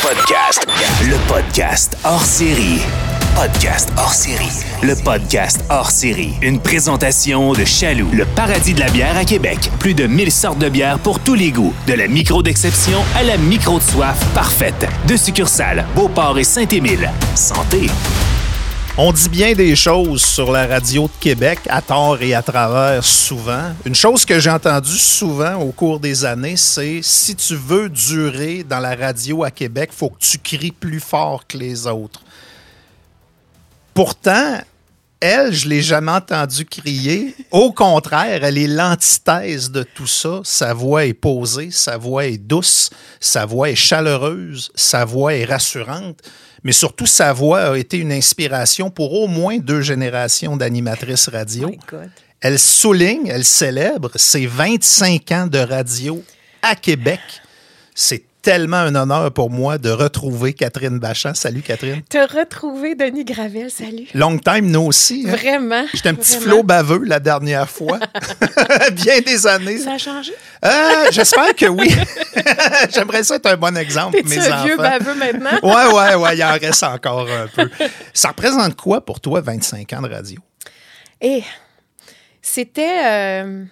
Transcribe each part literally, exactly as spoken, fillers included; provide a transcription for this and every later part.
Podcast. Le podcast hors série. Podcast hors série. Le podcast hors série. Une présentation de Chaloux, le paradis de la bière à Québec. Plus de mille sortes de bières pour tous les goûts. De la micro d'exception à la micro de soif parfaite. Deux succursales, Beauport et Saint-Émile. Santé! On dit bien des choses sur la radio de Québec, à tort et à travers, souvent. Une chose que j'ai entendue souvent au cours des années, c'est si tu veux durer dans la radio à Québec, il faut que tu cries plus fort que les autres. Pourtant, elle, je ne l'ai jamais entendue crier. Au contraire, elle est l'antithèse de tout ça. Sa voix est posée, sa voix est douce, sa voix est chaleureuse, sa voix est rassurante. Mais surtout, sa voix a été une inspiration pour au moins deux générations d'animatrices radio. My God. Elle souligne, elle célèbre ses vingt-cinq ans de radio à Québec. C'est tellement un honneur pour moi de retrouver Catherine Bachand. Salut, Catherine. Te retrouver, Denis Gravel, salut. Long time, nous aussi. Hein? Vraiment. J'étais un petit vraiment. flot baveux la dernière fois. Bien des années. Ça a changé? Euh, j'espère que oui. J'aimerais ça être un bon exemple, T'es-tu mes un enfants. vieux baveux maintenant? Ouais, ouais, ouais, il en reste encore un peu. Ça représente quoi pour toi, vingt-cinq ans de radio? Et c'était... Euh,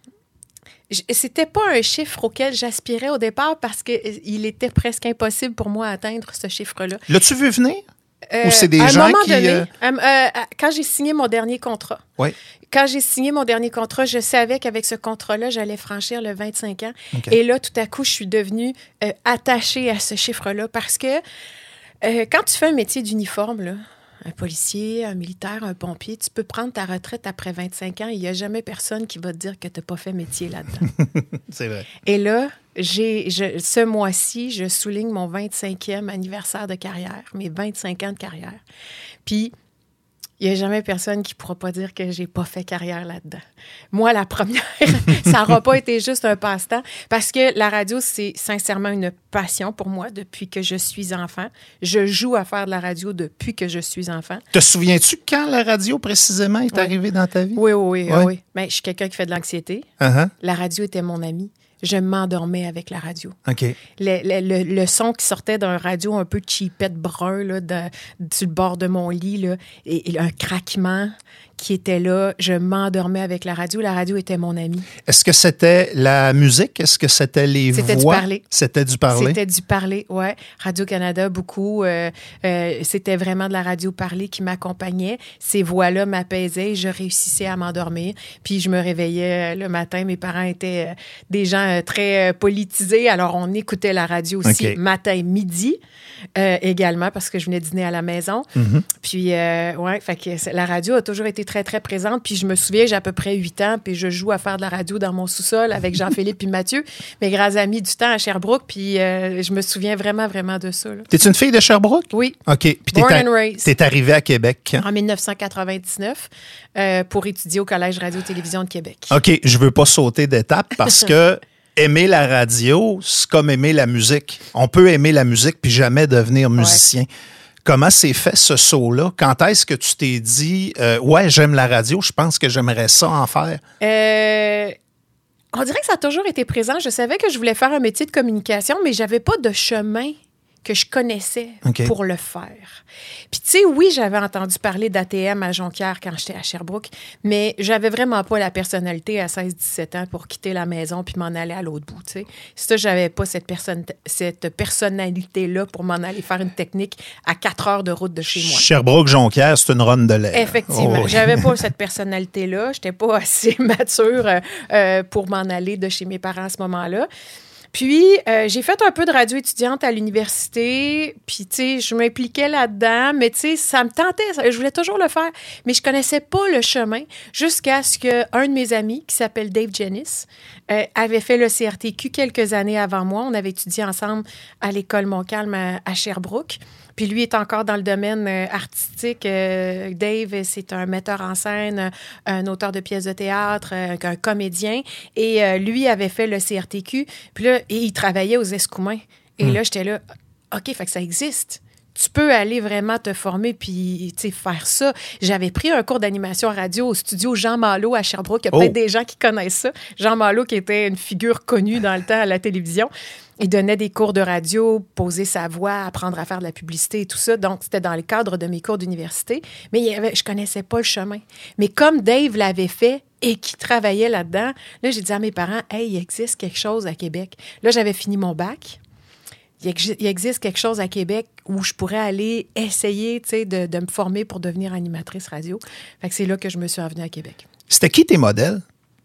j- c'était pas un chiffre auquel j'aspirais au départ parce qu'il était presque impossible pour moi d'atteindre ce chiffre-là. L'as-tu vu venir? Euh, Ou c'est des à gens un moment qui, donné, euh, euh, euh, quand j'ai signé mon dernier contrat, Oui. quand j'ai signé mon dernier contrat, je savais qu'avec ce contrat-là, j'allais franchir le vingt-cinq ans. OK. Et là, tout à coup, je suis devenue euh, attachée à ce chiffre-là parce que euh, quand tu fais un métier d'uniforme, là, un policier, un militaire, un pompier, tu peux prendre ta retraite après vingt-cinq ans et il n'y a jamais personne qui va te dire que tu n'as pas fait métier là-dedans. C'est vrai. Et là, j'ai, je, ce mois-ci, je souligne mon vingt-cinquième anniversaire de carrière, mes vingt-cinq ans de carrière. Puis, il n'y a jamais personne qui ne pourra pas dire que je n'ai pas fait carrière là-dedans. Moi, la première, ça n'aura pas été juste un passe-temps parce que la radio, c'est sincèrement une passion pour moi depuis que je suis enfant. Je joue à faire de la radio depuis que je suis enfant. Te souviens-tu quand la radio, précisément, est Oui. arrivée dans ta vie? Oui, oui, oui. Ouais. oui. Ben, je suis quelqu'un qui fait de l'anxiété. Uh-huh. La radio était mon ami. Je m'endormais avec la radio. OK. Le, le, le, le son qui sortait d'un radio un peu cheapette brun là, de, sur le bord de mon lit, là, et, et un craquement qui était là, je m'endormais avec la radio. La radio était mon ami. Est-ce que c'était la musique? Est-ce que c'était les C'était du voix? parler. C'était du parler. C'était du parler, ouais. Radio-Canada, beaucoup. Euh, euh, c'était vraiment de la radio parler qui m'accompagnait. Ces voix-là m'apaisaient. Je réussissais à m'endormir. Puis je me réveillais le matin. Mes parents étaient euh, des gens euh, très euh, politisés. Alors, on écoutait la radio aussi OK. matin, midi euh, également parce que je venais dîner à la maison. Mm-hmm. Puis, euh, ouais, fait que c'est- la radio a toujours été très, très présente. Puis je me souviens, j'ai à peu près huit ans, puis je joue à faire de la radio dans mon sous-sol avec Jean-Philippe et Mathieu, mes grands amis du temps à Sherbrooke. Puis euh, je me souviens vraiment, vraiment de ça. Là. T'es-tu une fille de Sherbrooke? Oui, OK. Puis t'es, Born à- and raised. t'es arrivée à Québec quand? en dix-neuf cent quatre-vingt-dix-neuf, euh, pour étudier au Collège Radio-Télévision de Québec. OK, je veux pas sauter d'étape parce que aimer la radio, c'est comme aimer la musique. On peut aimer la musique puis jamais devenir musicien. Comment s'est fait ce saut-là? Quand est-ce que tu t'es dit euh, « Ouais, j'aime la radio, je pense que j'aimerais ça en faire Euh, on dirait que ça a toujours été présent. Je savais que je voulais faire un métier de communication, mais j'avais pas de chemin que je connaissais OK. pour le faire. Puis tu sais, oui, j'avais entendu parler d'A T M à Jonquière quand j'étais à Sherbrooke, mais j'avais vraiment pas la personnalité à seize dix-sept ans pour quitter la maison puis m'en aller à l'autre bout, tu sais. Ça, j'avais pas cette, personne, cette personnalité-là pour m'en aller faire une technique à quatre heures de route de chez moi. Sherbrooke-Jonquière, c'est une ronde de lait. Effectivement. Oh, oui. J'avais pas cette personnalité-là. J'étais pas assez mature euh, euh, pour m'en aller de chez mes parents à ce moment-là. Puis, euh, j'ai fait un peu de radio étudiante à l'université. Puis, tu sais, je m'impliquais là-dedans. Mais, tu sais, ça me tentait. ça- Je voulais toujours le faire. Mais je connaissais pas le chemin jusqu'à ce qu'un de mes amis, qui s'appelle Dave Jennis, euh, avait fait le C R T Q quelques années avant moi. On avait étudié ensemble à l'école Montcalm à, à Sherbrooke. Puis lui est encore dans le domaine euh, artistique. Euh, Dave, c'est un metteur en scène, euh, un auteur de pièces de théâtre, euh, un comédien. Et euh, lui avait fait le C R T Q. Puis là, et il travaillait aux Escoumins. Et Mm. là, j'étais là, OK, fait que ça existe. tu peux aller vraiment te former puis faire ça. J'avais pris un cours d'animation radio au studio Jean Malo à Sherbrooke. Il y a Oh. peut-être des gens qui connaissent ça. Jean Malo, qui était une figure connue dans le temps à la télévision. Il donnait des cours de radio, poser sa voix, apprendre à faire de la publicité et tout ça. Donc, c'était dans le cadre de mes cours d'université. Mais il y avait, je connaissais pas le chemin. Mais comme Dave l'avait fait et qui travaillait là-dedans, là, j'ai dit à mes parents, « Hey, il existe quelque chose à Québec. » Là, j'avais fini mon bac. Il existe quelque chose à Québec où je pourrais aller essayer, tu sais, de, de me former pour devenir animatrice radio. Fait que c'est là que je me suis revenue à Québec. C'était qui tes modèles?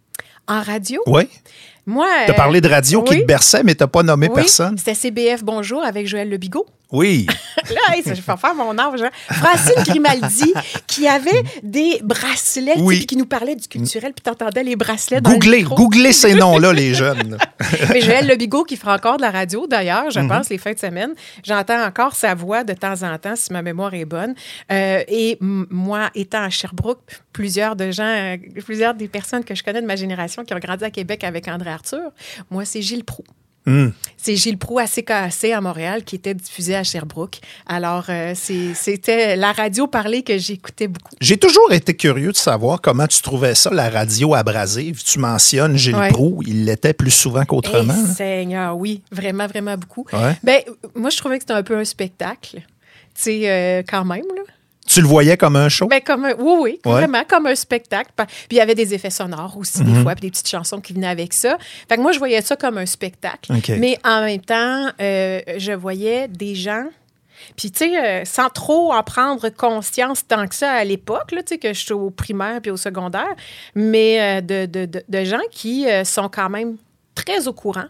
En radio? Oui. Moi... Tu as parlé de radio euh, qui oui. te berçait, mais tu n'as pas nommé Oui, personne. c'était C B F Bonjour avec Joël Lebigot. Oui. Là, hey, ça, je vais faire mon âge. Hein. Francine Grimaldi, qui avait des bracelets, Oui. puis qui nous parlait du culturel, puis t'entendais les bracelets dans Googlez, le micro. googlez ces noms-là, les jeunes. Mais Joël Lebigot, qui fera encore de la radio, d'ailleurs, je Mm-hmm. pense, les fins de semaine. J'entends encore sa voix de temps en temps, si ma mémoire est bonne. Euh, et m- moi, étant à Sherbrooke, plusieurs de gens, euh, plusieurs des personnes que je connais de ma génération qui ont grandi à Québec avec André Arthur, moi, c'est Gilles Proulx. Mm. C'est Gilles Proulx à C K A C à Montréal qui était diffusé à Sherbrooke. Alors, euh, c'est, c'était la radio parlée que j'écoutais beaucoup. J'ai toujours été curieux de savoir comment tu trouvais ça, la radio abrasive. Tu mentionnes Gilles Ouais. Proulx, il l'était plus souvent qu'autrement. Eh, hein? Seigneur, oui, vraiment, vraiment beaucoup. Ouais. Ben, moi, je trouvais que c'était un peu un spectacle. Tu sais, euh, quand même, là. Tu le voyais comme un show? Ben, comme un, oui, oui, Ouais. vraiment, comme un spectacle. Puis il y avait des effets sonores aussi, des fois, puis des petites chansons qui venaient avec ça. Fait que moi, je voyais ça comme un spectacle. OK. Mais en même temps, euh, je voyais des gens. Puis, tu sais, euh, sans trop en prendre conscience tant que ça à l'époque, là, tu sais, que je suis au primaire puis au secondaire, mais euh, de, de, de, de gens qui euh, sont quand même très au courant,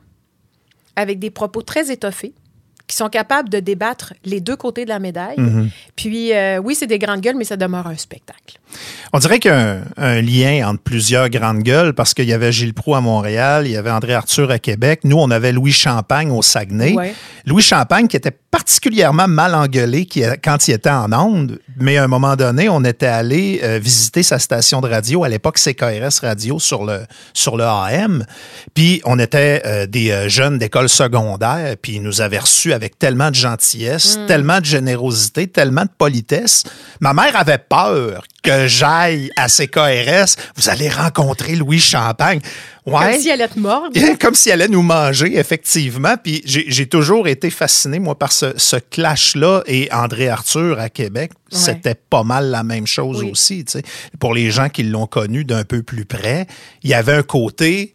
avec des propos très étoffés, qui sont capables de débattre les deux côtés de la médaille. Mm-hmm. Puis, euh, oui, c'est des grandes gueules, mais ça demeure un spectacle. On dirait qu'il y a un, un lien entre plusieurs grandes gueules parce qu'il y avait Gilles Proulx à Montréal, il y avait André Arthur à Québec. Nous, on avait Louis Champagne au Saguenay. Ouais. Louis Champagne qui était particulièrement mal engueulé qui- quand il était en ondes, mais à un moment donné, on était allé euh, visiter sa station de radio, à l'époque C K R S Radio sur le, sur le A M. Puis on était euh, des euh, jeunes d'école secondaire, puis il nous avait reçus avec tellement de gentillesse, Mm. tellement de générosité, tellement de politesse. Ma mère avait peur que j'aille à C K R S. Vous allez rencontrer Louis Champagne. Ouais. Comme si elle allait te mordre. Comme si elle allait nous manger, effectivement. Puis j'ai, j'ai toujours été fasciné, moi, par ce, ce clash-là. Et André Arthur à Québec, Ouais. c'était pas mal la même chose Oui. aussi. Tu sais. Pour les gens qui l'ont connu d'un peu plus près, il y avait un côté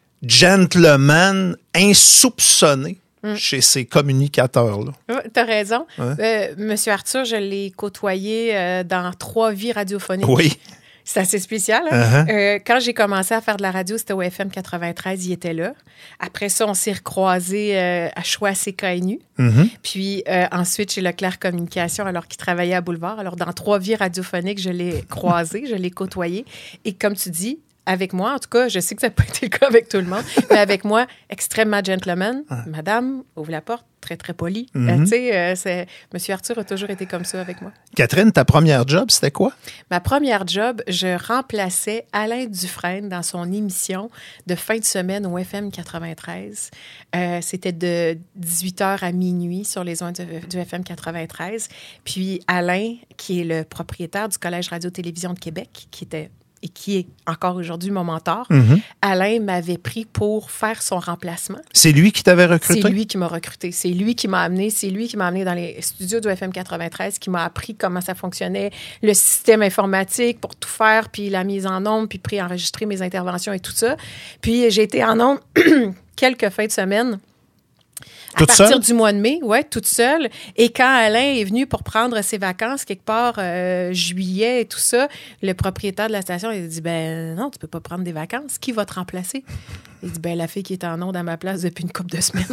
gentleman insoupçonné Mm. chez ces communicateurs-là. Ouais, t'as raison. Ouais. Euh, Monsieur Arthur, je l'ai côtoyé euh, dans trois vies radiophoniques. Oui. C'est assez spécial. Hein? Uh-huh. Euh, quand j'ai commencé à faire de la radio, c'était au F M quatre-vingt-treize, il était là. Après ça, on s'est recroisés euh, à Choix à C K N U. Mhm. Puis euh, ensuite, chez Leclerc Communication, alors qu'il travaillait à Boulevard. Alors, dans trois vies radiophoniques, je l'ai croisé, je l'ai côtoyé. Et comme tu dis, avec moi, en tout cas, je sais que ça n'a pas été le cas avec tout le monde, mais avec moi, extrêmement gentleman. Madame, ouvre la porte, très, très poli. Mhm. Euh, tu sais, euh, c'est... Monsieur Arthur a toujours été comme ça avec moi. Catherine, ta première job, c'était quoi? Ma première job, je remplaçais Alain Dufresne dans son émission de fin de semaine au F M quatre-vingt-treize. Euh, c'était de dix-huit heures à minuit sur les ondes du, du F M quatre-vingt-treize. Puis Alain, qui est le propriétaire du Collège Radio-Télévision de Québec, qui était et qui est encore aujourd'hui mon mentor, Mhm. Alain m'avait pris pour faire son remplacement. C'est lui qui t'avait recruté? C'est lui qui m'a recruté. C'est lui qui m'a amené. C'est lui qui m'a amené dans les studios du F M quatre-vingt-treize, qui m'a appris comment ça fonctionnait, le système informatique pour tout faire, puis la mise en onde, puis pré-enregistrer mes interventions et tout ça. Puis j'ai été en onde quelques fins de semaine. À Toute partir seule? du mois de mai, ouais, toute seule. Et quand Alain est venu pour prendre ses vacances, quelque part, euh, juillet et tout ça, le propriétaire de la station, il a dit, ben non, tu peux pas prendre des vacances. Qui va te remplacer? Il dit, ben la fille qui est en onde à ma place depuis une couple de semaines.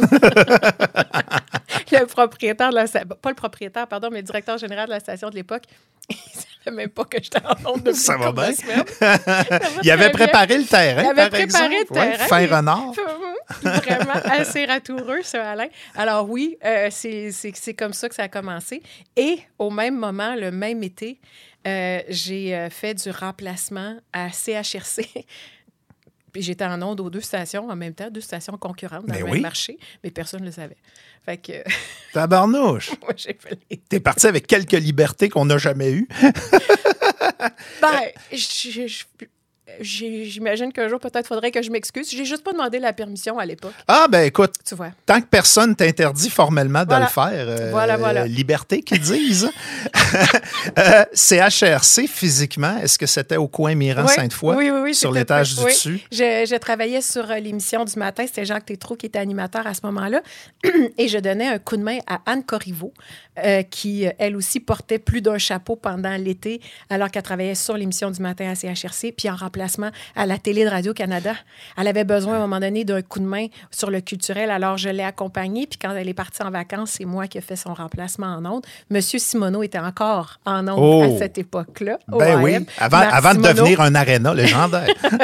Le propriétaire de la station, pas le propriétaire, pardon, mais le directeur général de la station de l'époque, il savait même pas que j'étais en onde depuis Ça une va couple bien. de semaines. Ça va Il avait très bien. préparé le terrain, Il avait par préparé exemple. le Ouais, terrain. fin Il- renard. Vraiment assez ratoureux, ce Alain. Alors oui, euh, c'est, c'est, c'est comme ça que ça a commencé. Et au même moment, le même été, euh, j'ai euh, fait du remplacement à C H R C Puis j'étais en onde aux deux stations en même temps, deux stations concurrentes dans mais le oui. même marché, mais personne ne le savait. Fait que... Tabarnouche! Moi, j'ai fait les... T'es parti avec quelques libertés qu'on n'a jamais eues. Ben, je... je... J'imagine qu'un jour, peut-être, faudrait que je m'excuse. J'ai juste pas demandé la permission à l'époque. Ah, ben écoute, tu vois. Tant que personne t'interdit formellement de voilà. le faire, euh, voilà, voilà. liberté qu'ils disent. euh, C H R C, physiquement, est-ce que c'était au coin Miran-Sainte-Foy, oui, oui, oui, sur l'étage du oui. dessus? Je, je travaillais sur l'émission du matin. C'était Jacques Tétrault qui était animateur à ce moment-là. Et je donnais un coup de main à Anne Corriveau, euh, qui, elle aussi, portait plus d'un chapeau pendant l'été, alors qu'elle travaillait sur l'émission du matin à C H R C, puis en remplacement à la télé de Radio-Canada. Elle avait besoin, à un moment donné, d'un coup de main sur le culturel, alors je l'ai accompagnée, puis quand elle est partie en vacances, c'est moi qui ai fait son remplacement en ondes. Monsieur Simoneau était encore en ondes oh. à cette époque-là. Ben oui, avant, avant de devenir un aréna légendaire.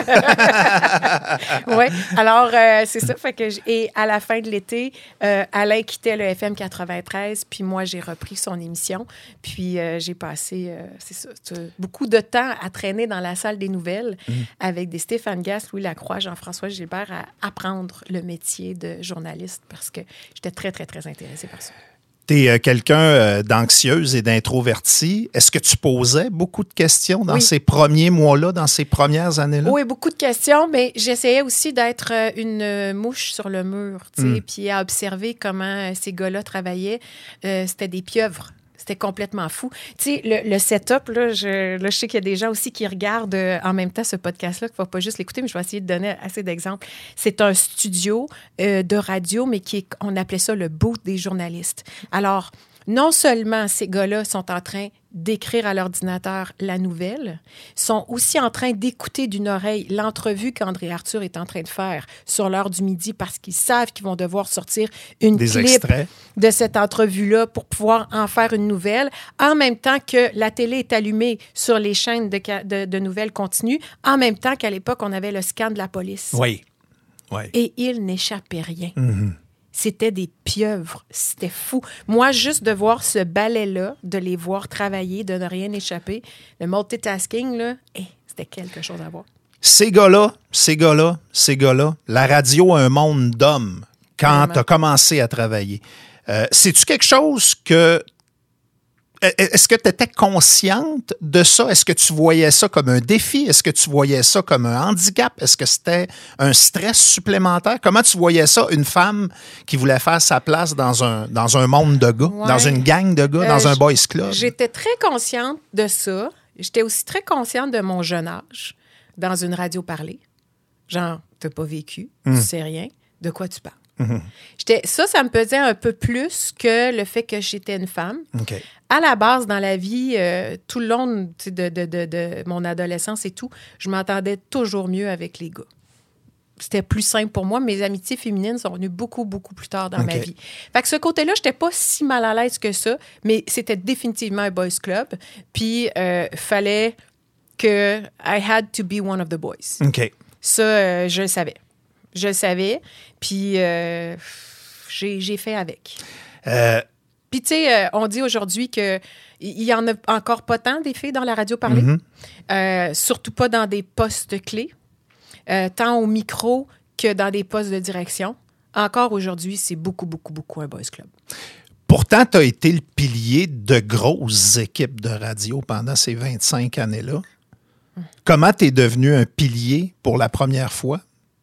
Oui, alors euh, c'est ça. Fait que j- et à la fin de l'été, euh, Alain quittait le F M quatre-vingt-treize, puis moi, j'ai repris son émission, puis euh, j'ai passé, euh, c'est ça, c'est, beaucoup de temps à traîner dans la salle des nouvelles mmh. avec des Stéphane Gass, Louis Lacroix, Jean-François Gilbert, à apprendre le métier de journaliste parce que j'étais très, très, très intéressée par ça. Tu es euh, quelqu'un euh, d'anxieuse et d'introvertie. Est-ce que tu posais beaucoup de questions dans oui. ces premiers mois-là, dans ces premières années-là? Oui, beaucoup de questions, mais j'essayais aussi d'être euh, une mouche sur le mur, tu sais, mm. puis à observer comment ces gars-là travaillaient. Euh, c'était des pieuvres. C'était complètement fou. Tu sais, le, le setup, là je, là, je sais qu'il y a des gens aussi qui regardent euh, en même temps ce podcast-là, qu'il ne faut pas juste l'écouter, mais je vais essayer de donner assez d'exemples. C'est un studio euh, de radio, mais qui est, on appelait ça le booth des journalistes. Alors, non seulement ces gars-là sont en train d'écrire à l'ordinateur la nouvelle, sont aussi en train d'écouter d'une oreille l'entrevue qu'André Arthur est en train de faire sur l'heure du midi parce qu'ils savent qu'ils vont devoir sortir une Des clip extraits de cette entrevue-là pour pouvoir en faire une nouvelle, en même temps que la télé est allumée sur les chaînes de, de, de nouvelles continues, en même temps qu'à l'époque, on avait le scan de la police. Oui. oui. Et il n'échappait rien. Mm-hmm. C'était des pieuvres. C'était fou. Moi, juste de voir ce ballet-là, de les voir travailler, de ne rien échapper, le multitasking, là, hey, c'était quelque chose à voir. Ces gars-là, ces gars-là, ces gars-là, la radio a un monde d'hommes quand tu as commencé à travailler. Euh, c'est-tu quelque chose que... Est-ce que tu étais consciente de ça? Est-ce que tu voyais ça comme un défi? Est-ce que tu voyais ça comme un handicap? Est-ce que c'était un stress supplémentaire? Comment tu voyais ça, une femme qui voulait faire sa place dans un, dans un monde de gars, ouais. dans une gang de gars, euh, dans un boys club? J'étais très consciente de ça. J'étais aussi très consciente de mon jeune âge dans une radio parlée. Genre, t'as pas vécu, mmh. tu sais rien, de quoi tu parles? Mm-hmm. J'étais, ça, ça me pesait un peu plus que le fait que j'étais une femme. Okay. À la base, dans la vie, euh, tout le long de, de, de, de, de mon adolescence et tout, je m'entendais toujours mieux avec les gars. C'était plus simple pour moi. Mes amitiés féminines sont venues beaucoup, beaucoup plus tard dans okay. ma vie. Fait que ce côté-là, j'étais pas si mal à l'aise que ça, mais c'était définitivement un boys club. Puis, euh, fallait que I had to be one of the boys. Okay. Ça, euh, je le savais. Je le savais, puis euh, j'ai, j'ai fait avec. Euh... Puis, tu sais, euh, on dit aujourd'hui qu'il n'y en a encore pas tant des filles dans la radio parlée, mm-hmm. euh, surtout pas dans des postes clés, euh, tant au micro que dans des postes de direction. Encore aujourd'hui, c'est beaucoup, beaucoup, beaucoup un boys club. Pourtant, tu as été le pilier de grosses équipes de radio pendant ces vingt-cinq années-là. Mm. Comment tu es devenu un pilier pour la première fois?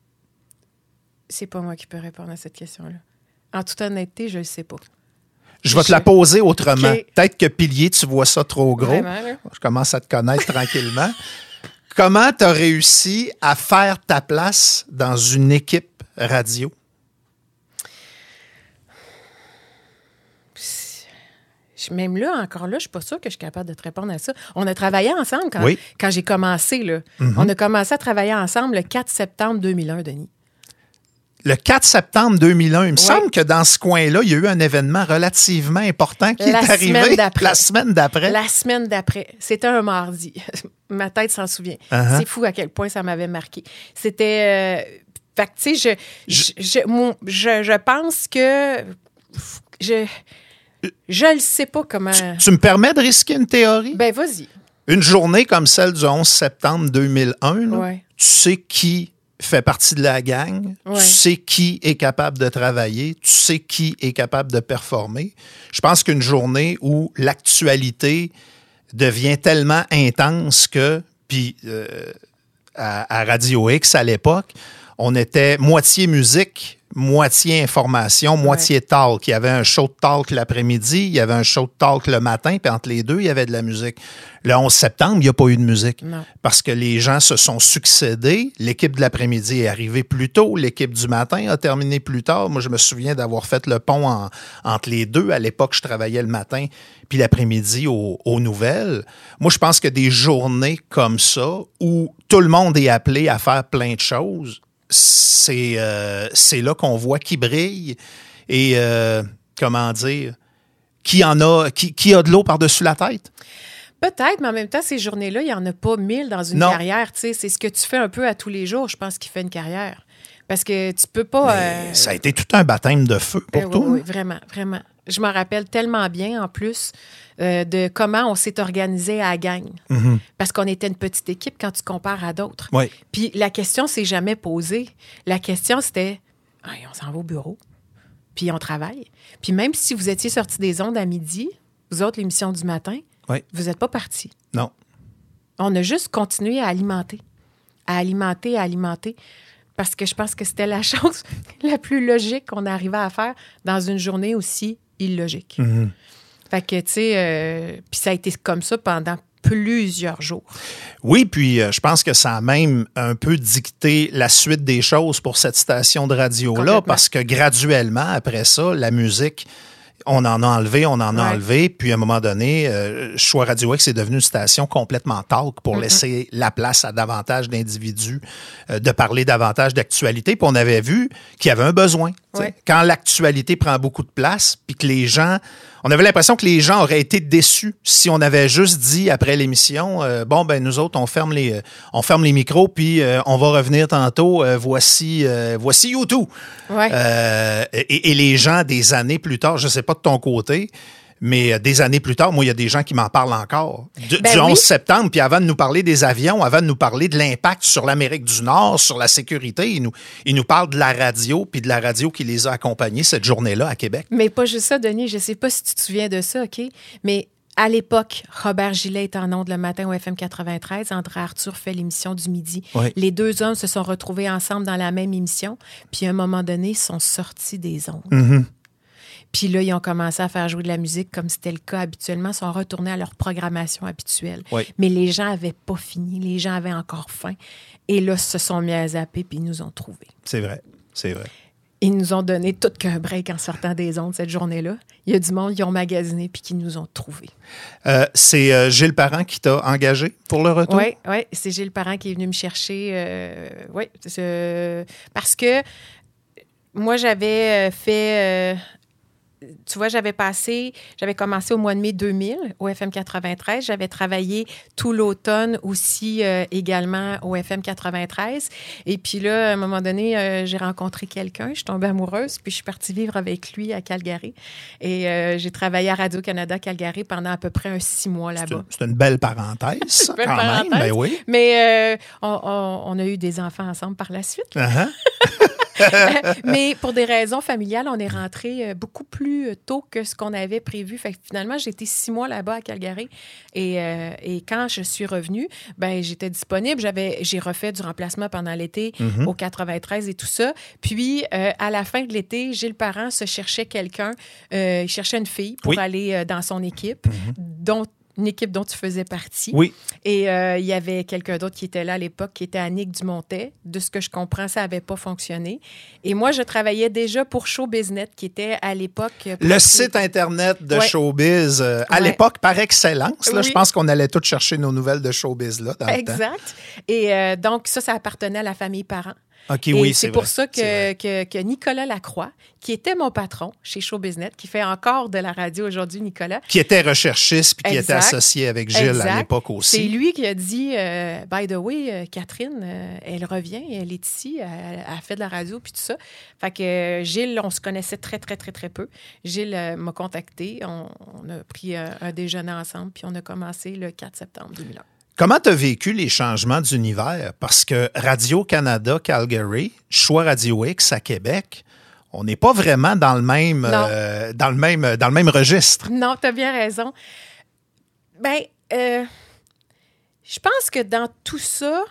C'est pas moi qui peux répondre à cette question-là. En toute honnêteté, je le sais pas. Je vais je... te la poser autrement. Okay. Peut-être que pilier, tu vois ça trop gros. Vraiment, là? Je commence à te connaître tranquillement. Comment tu as réussi à faire ta place dans une équipe radio? Même là, encore là, je suis pas sûre que je suis capable de te répondre à ça. On a travaillé ensemble quand, oui. quand j'ai commencé. Là. Mm-hmm. On a commencé à travailler ensemble le quatre septembre deux mille un, Denis. Le quatre septembre deux mille un, il me oui. semble que dans ce coin-là, il y a eu un événement relativement important qui la est arrivé semaine d'après. la semaine d'après. La semaine d'après. C'était un mardi. Ma tête s'en souvient. Uh-huh. C'est fou à quel point ça m'avait marqué. C'était... Euh... Fait que, tu sais, je, je, je, je, je pense que... Je... Je ne sais pas comment... Tu, tu me permets de risquer une théorie? Ben, vas-y. Une journée comme celle du onze septembre deux mille un, là, ouais. tu sais qui fait partie de la gang, Ouais. tu sais qui est capable de travailler, tu sais qui est capable de performer. Je pense qu'une journée où l'actualité devient tellement intense que, puis euh, à, à Radio X à l'époque, on était moitié musique, moitié information, moitié talk. Il y avait un show de talk l'après-midi, il y avait un show de talk le matin, puis entre les deux, il y avait de la musique. Le onze septembre, il n'y a pas eu de musique. Non. Parce que les gens se sont succédés. L'équipe de l'après-midi est arrivée plus tôt, l'équipe du matin a terminé plus tard. Moi, je me souviens d'avoir fait le pont en- entre les deux. À l'époque, je travaillais le matin, puis l'après-midi aux, aux nouvelles. Moi, je pense que des journées comme ça, où tout le monde est appelé à faire plein de choses, c'est, euh, c'est là qu'on voit qui brille et, euh, comment dire, qui en a, qui, qui a de l'eau par-dessus la tête. Peut-être, mais en même temps, ces journées-là, il n'y en a pas mille dans une Non. carrière. Tu sais, c'est ce que tu fais un peu à tous les jours, je pense, qui fait une carrière. Parce que tu peux pas... euh, Ça a été tout un baptême de feu pour Ben toi. oui, oui, vraiment, vraiment. Je me rappelle tellement bien, en plus, euh, de comment on s'est organisé à la gang. Mhm. Parce qu'on était une petite équipe quand tu compares à d'autres. Oui. Puis la question s'est jamais posée. La question, c'était, hey, on s'en va au bureau, puis on travaille. Puis même si vous étiez sortis des ondes à midi, vous autres, l'émission du matin, Oui. vous n'êtes pas partis. Non. On a juste continué à alimenter, à alimenter, à alimenter. Parce que je pense que c'était la chose la plus logique qu'on arrivait à faire dans une journée aussi illogique. Mhm. Fait que, tu sais, euh, puis ça a été comme ça pendant plusieurs jours. Oui, puis euh, je pense que ça a même un peu dicté la suite des choses pour cette station de radio-là, Complètement. parce que graduellement, après ça, la musique, on en a enlevé, on en a Ouais. enlevé, puis à un moment donné, euh, Choix Radio X est devenu une station complètement talk pour Mm-mm. laisser la place à davantage d'individus, euh, de parler davantage d'actualité, puis on avait vu qu'il y avait un besoin. tu sais. Ouais. Quand l'actualité prend beaucoup de place, puis que les gens... On avait l'impression que les gens auraient été déçus si on avait juste dit après l'émission, euh, bon, ben nous autres, on ferme les, euh, on ferme les micros, puis euh, on va revenir tantôt, euh, voici, euh, voici YouTube. Ouais. Euh, et, et les gens, des années plus tard, je ne sais pas de ton côté, mais des années plus tard, moi, il y a des gens qui m'en parlent encore. Du, Ben du oui. onze septembre, puis avant de nous parler des avions, avant de nous parler de l'impact sur l'Amérique du Nord, sur la sécurité, ils nous, ils nous parlent de la radio, puis de la radio qui les a accompagnés cette journée-là à Québec. Mais pas juste ça, Denis. Je sais pas si tu te souviens de ça, OK? Mais à l'époque, Robert Gillet est en ondes le matin au F M quatre-vingt-treize. André Arthur fait l'émission du midi. Oui. Les deux hommes se sont retrouvés ensemble dans la même émission. Puis à un moment donné, ils sont sortis des ondes. Mhm. Puis là, ils ont commencé à faire jouer de la musique comme c'était le cas habituellement. Ils sont retournés à leur programmation habituelle. Oui. Mais les gens n'avaient pas fini. Les gens avaient encore faim. Et là, ils se sont mis à zapper puis ils nous ont trouvés. C'est vrai, c'est vrai. Ils nous ont donné tout qu'un break en sortant des ondes cette journée-là. Il y a du monde qui ont magasiné puis qui nous ont trouvés. Euh, c'est euh, Gilles Parent qui t'a engagé pour le retour? Oui, ouais, c'est Gilles Parent qui est venu me chercher. Euh, oui, parce que moi, j'avais fait... Euh, tu vois, j'avais passé, j'avais commencé au mois de mai deux mille au F M quatre-vingt-treize. J'avais travaillé tout l'automne aussi euh, également au F M quatre-vingt-treize. Et puis là, à un moment donné, euh, j'ai rencontré quelqu'un, je suis tombée amoureuse, puis je suis partie vivre avec lui à Calgary. Et euh, j'ai travaillé à Radio-Canada Calgary pendant à peu près un six mois C'est là-bas. une, c'est une belle parenthèse, ça, Belle quand parenthèse. même. Ben oui. Mais euh, on, on- on a eu des enfants ensemble par la suite. Uh-huh. Mais pour des raisons familiales, on est rentré euh, beaucoup plus tôt que ce qu'on avait prévu. Fait que finalement, j'ai été six mois là-bas à Calgary. Et, euh, et quand je suis revenue, ben j'étais disponible. J'avais, j'ai refait du remplacement pendant l'été Mm-hmm. au quatre-vingt-treize et tout ça. Puis, euh, à la fin de l'été, Gilles Parent se cherchait quelqu'un. Euh, il cherchait une fille pour Oui. aller euh, dans son équipe, dont une équipe dont tu faisais partie. Oui. Et euh, il y avait quelqu'un d'autre qui était là à l'époque, qui était Annick Dumontet. De ce que je comprends, ça n'avait pas fonctionné. Et moi, je travaillais déjà pour ShowBizNet, qui était à l'époque... Le site Internet de Ouais. Showbiz, euh, à Ouais. l'époque, par excellence. Là, Oui. Je pense qu'on allait tous chercher nos nouvelles de Showbiz là, dans le temps. Exact. Et euh, donc, ça, ça appartenait à la famille Parent. OK, Et oui, c'est c'est pour vrai. ça C'est que, vrai. que, que Nicolas Lacroix, qui était mon patron chez ShowBizNet, qui fait encore de la radio aujourd'hui, Nicolas, Qui était recherchiste puis qui était Exact. associé avec Gilles Exact. à l'époque c'est aussi. lui qui a dit, euh, by the way, euh, Catherine, euh, elle revient, elle est ici, elle, elle fait de la radio, puis tout ça. Fait que euh, Gilles, on se connaissait très, très, très, très peu. Gilles euh, m'a contacté, on, on a pris euh, un déjeuner ensemble, puis on a commencé le quatre septembre deux mille un. Comment tu as vécu les changements d'univers? Parce que Radio-Canada Calgary, Choix Radio X à Québec, on n'est pas vraiment dans le même, euh, dans le même, dans le même registre. Non, tu as bien raison. Bien, euh, je pense que dans tout ça,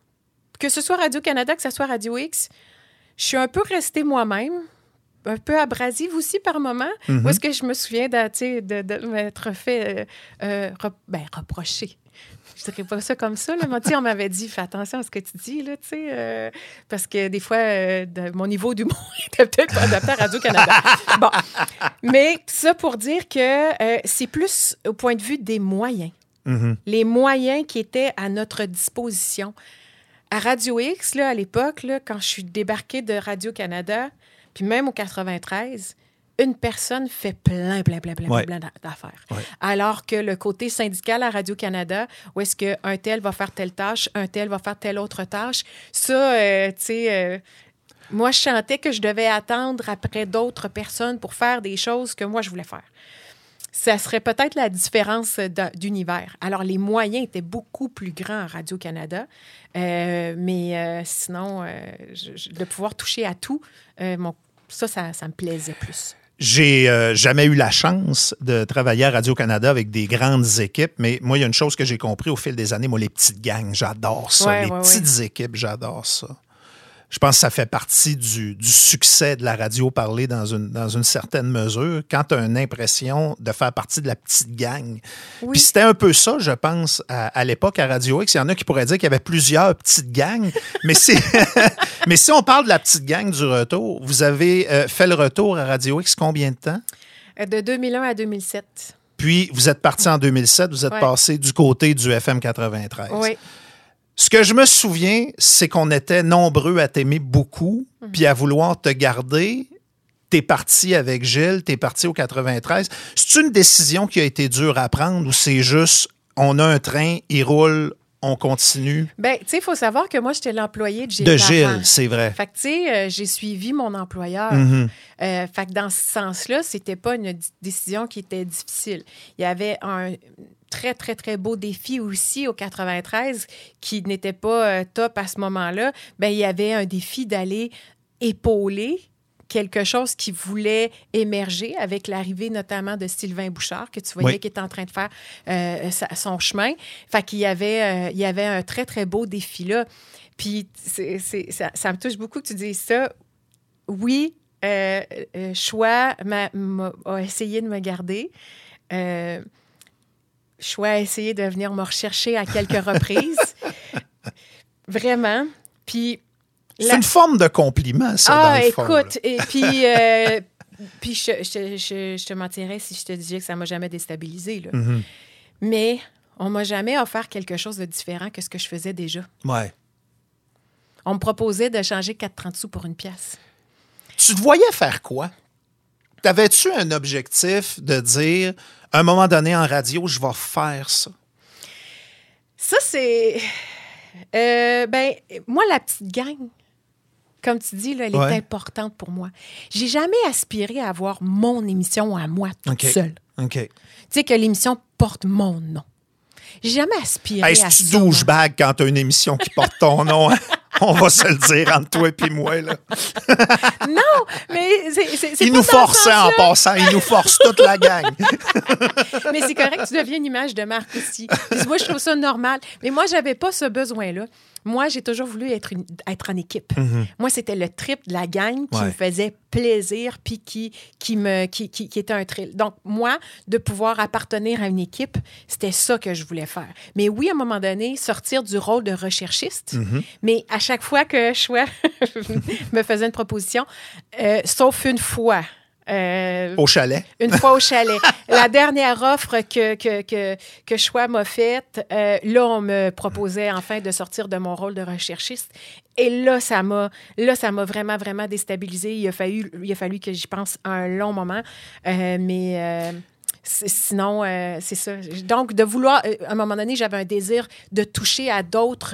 que ce soit Radio-Canada, que ce soit Radio X, je suis un peu restée moi-même, un peu abrasive aussi par moment. Mm-hmm. Où est-ce que je me souviens de, de, de m'être fait euh, euh, rep- ben, reprocher. Je dirais pas ça comme ça. Là. Moi, on m'avait dit, fais attention à ce que tu dis, là, euh, parce que des fois, euh, de, mon niveau d'humour était peut-être pas adapté à Radio-Canada. Bon, mais ça pour dire que euh, c'est plus au point de vue des moyens. Mm-hmm. Les moyens qui étaient à notre disposition. À Radio X, là, à l'époque, là, quand je suis débarquée de Radio-Canada, puis même au quatre-vingt-treize, une personne fait plein, plein, plein, plein, ouais. plein d'affaires. Ouais. Alors que le côté syndical à Radio-Canada, où est-ce qu'un tel va faire telle tâche, un tel va faire telle autre tâche, ça, euh, tu sais, euh, moi, je sentais que je devais attendre après d'autres personnes pour faire des choses que moi, je voulais faire. Ça serait peut-être la différence d'univers. Alors, les moyens étaient beaucoup plus grands à Radio-Canada, euh, mais euh, sinon, euh, je, je, de pouvoir toucher à tout, euh, mon, ça, ça, ça me plaisait plus. J'ai euh, jamais eu la chance de travailler à Radio-Canada avec des grandes équipes, mais moi, il y a une chose que j'ai compris au fil des années, moi, les petites gangs, j'adore ça. Ouais, les ouais, petites ouais. équipes, j'adore ça. Je pense que ça fait partie du, du succès de la radio parlée dans une, dans une certaine mesure, quand tu as une impression de faire partie de la petite gang. Oui. Puis c'était un peu ça, je pense, à, à l'époque à Radio X. Il y en a qui pourraient dire qu'il y avait plusieurs petites gangs, mais, c'est mais si on parle de la petite gang du retour, vous avez euh, fait le retour à Radio X combien de temps? De deux mille un à deux mille sept. Puis vous êtes parti en deux mille sept, vous êtes ouais. passé du côté du F M quatre-vingt-treize. Oui. Ce que je me souviens, c'est qu'on était nombreux à t'aimer beaucoup, mm-hmm. puis à vouloir te garder. T'es parti avec Gilles, t'es parti au quatre-vingt-treize. C'est une décision qui a été dure à prendre ou c'est juste, on a un train, il roule, on continue? Bien, tu sais, il faut savoir que moi, j'étais l'employé de Gilles. De Gilles, c'est vrai. Fait que, tu sais, euh, j'ai suivi mon employeur. Mm-hmm. Euh, fait que dans ce sens-là, c'était pas une d- décision qui était difficile. Il y avait un très, très, très beau défi aussi au quatre-vingt-treize qui n'était pas euh, top à ce moment-là. Bien, il y avait un défi d'aller épauler quelque chose qui voulait émerger avec l'arrivée notamment de Sylvain Bouchard, que tu voyais oui. qui était en train de faire euh, sa, son chemin. Fait qu'il y avait, euh, il y avait un très, très beau défi là. Puis c'est, c'est, ça, ça me touche beaucoup que tu dises ça. Oui, euh, euh, Choix m'a, m'a, a essayé de me garder. Euh, Choix a essayé de venir me rechercher à quelques reprises. Vraiment. Puis c'est la... une forme de compliment, ça, ah, dans le écoute, fond. Ah, écoute, et puis, euh, puis je, je, je, je te mentirais si je te disais que ça ne m'a jamais déstabilisée. Là. Mm-hmm. Mais on ne m'a jamais offert quelque chose de différent que ce que je faisais déjà. Ouais. On me proposait de changer quatre trente sous pour une pièce. Tu te voyais faire quoi? T'avais-tu un objectif de dire, à un moment donné en radio, je vais faire ça? Ça, c'est... Euh, ben, moi, la petite gang, comme tu dis, là, elle ouais. est importante pour moi. J'ai jamais aspiré à avoir mon émission à moi toute okay. seule. OK. Tu sais, que l'émission porte mon nom. J'ai jamais aspiré hey, à ça. Est-ce que tu douchebag quand tu as une émission qui porte ton nom? On va se le dire entre toi et moi, là. Non, mais c'est, c'est, c'est il pas nous forçait en passant. Il nous force toute la gang. Mais c'est correct, tu deviens une image de marque aussi. Puis moi, je trouve ça normal. Mais moi, j'avais pas ce besoin-là. Moi, j'ai toujours voulu être, une, être en équipe. Mm-hmm. Moi, c'était le trip de la gang qui ouais. me faisait plaisir puis qui, qui, me, qui, qui, qui était un thrill. Donc, moi, de pouvoir appartenir à une équipe, c'était ça que je voulais faire. Mais oui, à un moment donné, sortir du rôle de recherchiste, mm-hmm. mais à chaque fois que Choix me faisait une proposition, euh, sauf une fois, Euh, au chalet. Une fois au chalet. La dernière offre que, que, que, que Choix m'a faite, euh, là, on me proposait enfin de sortir de mon rôle de recherchiste. Et là, ça m'a, là, ça m'a vraiment, vraiment déstabilisée. Il a fallu, il a fallu que j'y pense un long moment. Euh, mais... Euh, sinon, euh, c'est ça. Donc, de vouloir... À un moment donné, j'avais un désir de toucher à d'autres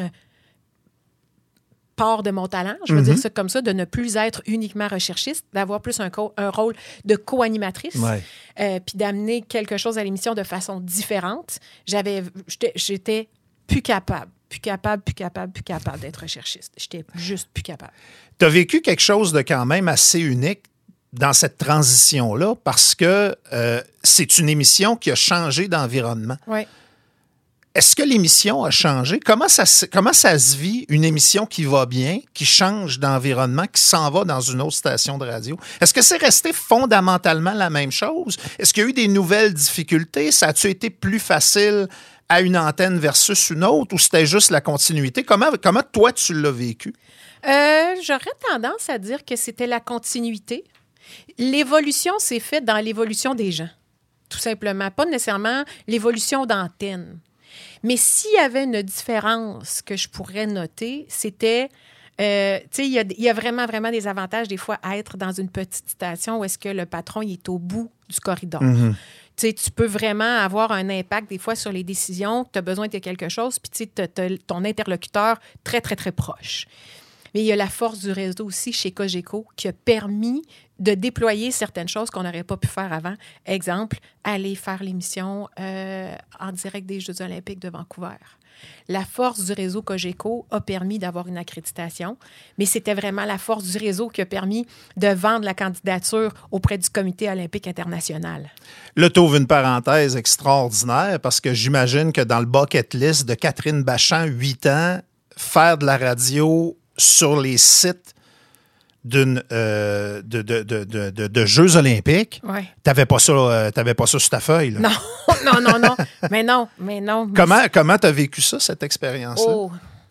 part de mon talent, je veux mm-hmm. dire ça comme ça, de ne plus être uniquement recherchiste, d'avoir plus un, co- un rôle de co-animatrice, ouais. euh, puis d'amener quelque chose à l'émission de façon différente. J'avais, j'étais, j'étais plus capable. Plus capable, plus capable, plus capable d'être recherchiste. J'étais juste plus capable. Tu as vécu quelque chose de quand même assez unique dans cette transition-là parce que euh, c'est une émission qui a changé d'environnement. Oui. Est-ce que l'émission a changé? Comment ça, se- comment ça se vit, une émission qui va bien, qui change d'environnement, qui s'en va dans une autre station de radio? Est-ce que c'est resté fondamentalement la même chose? Est-ce qu'il y a eu des nouvelles difficultés? Ça a-tu été plus facile à une antenne versus une autre ou c'était juste la continuité? Comment, comment toi, tu l'as vécu? Euh, j'aurais tendance à dire que c'était la continuité. L'évolution s'est faite dans l'évolution des gens, tout simplement. Pas nécessairement l'évolution d'antenne. Mais s'il y avait une différence que je pourrais noter, c'était... Euh, tu sais, il y a, il y a vraiment, vraiment des avantages des fois à être dans une petite station où est-ce que le patron il est au bout du corridor. Mm-hmm. Tu sais, tu peux vraiment avoir un impact des fois sur les décisions, tu as besoin de quelque chose, puis tu sais, tu as ton interlocuteur très, très, très proche. Mais il y a la force du réseau aussi chez Cogeco qui a permis de déployer certaines choses qu'on n'aurait pas pu faire avant. Exemple, aller faire l'émission euh, en direct des Jeux olympiques de Vancouver. La force du réseau Cogeco a permis d'avoir une accréditation, mais c'était vraiment la force du réseau qui a permis de vendre la candidature auprès du Comité olympique international. Là, tu ouvres une parenthèse extraordinaire parce que j'imagine que dans le bucket list de Catherine Bachand, huit ans, faire de la radio sur les sites d'une, euh, de, de, de, de, de, de Jeux olympiques, ouais. t'avais pas ça, euh, t'avais pas ça sur ta feuille. Là. Non, non, non, non. Mais non, mais non. Comment, comment t'as vécu ça, cette expérience-là? Oh,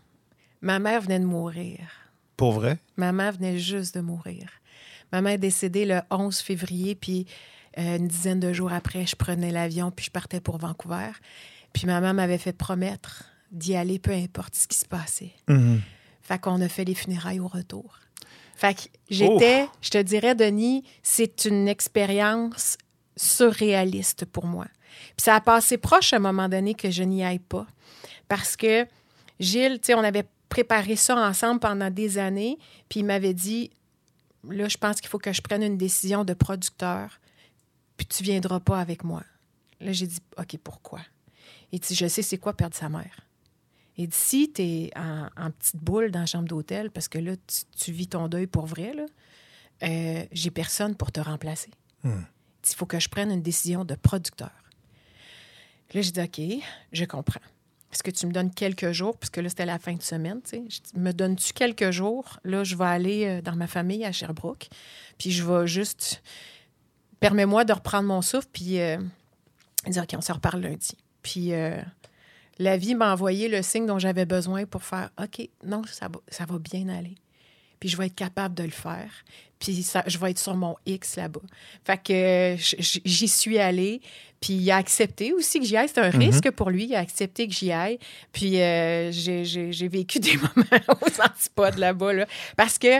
ma mère venait de mourir. Pour vrai? Ma mère venait juste de mourir. Ma mère est décédée le onze février, puis euh, une dizaine de jours après, je prenais l'avion, puis je partais pour Vancouver. Puis ma mère m'avait fait promettre d'y aller, peu importe ce qui se passait. Mm-hmm. Fait qu'on a fait les funérailles au retour. Fait que j'étais, oh. je te dirais, Denis, c'est une expérience surréaliste pour moi. Puis ça a passé proche à un moment donné que je n'y aille pas. Parce que Gilles, tu sais, on avait préparé ça ensemble pendant des années, puis il m'avait dit, là, je pense qu'il faut que je prenne une décision de producteur, puis tu viendras pas avec moi. Là, j'ai dit, OK, pourquoi? Il dit, je sais c'est quoi perdre sa mère. Et dit, si tu es en, en petite boule dans la chambre d'hôtel, parce que là, tu, tu vis ton deuil pour vrai, là, euh, j'ai personne pour te remplacer. Hmm. Il faut que je prenne une décision de producteur. Là, j'ai dit, OK, je comprends. Est-ce que tu me donnes quelques jours? Puisque là, c'était la fin de semaine, tu sais. Je dis, me donnes-tu quelques jours? Là, je vais aller dans ma famille à Sherbrooke, puis je vais juste... Permets-moi de reprendre mon souffle, puis euh, dire, OK, on se reparle lundi. Puis... Euh, la vie m'a envoyé le signe dont j'avais besoin pour faire « OK, non, ça va, ça va bien aller. Puis je vais être capable de le faire. Puis ça, je vais être sur mon X là-bas. » Fait que j'y suis allée. Puis il a accepté aussi que j'y aille. C'était un mm-hmm. risque pour lui. Il a accepté que j'y aille. Puis euh, j'ai, j'ai, j'ai vécu des moments aux antipodes là-bas. Là, parce que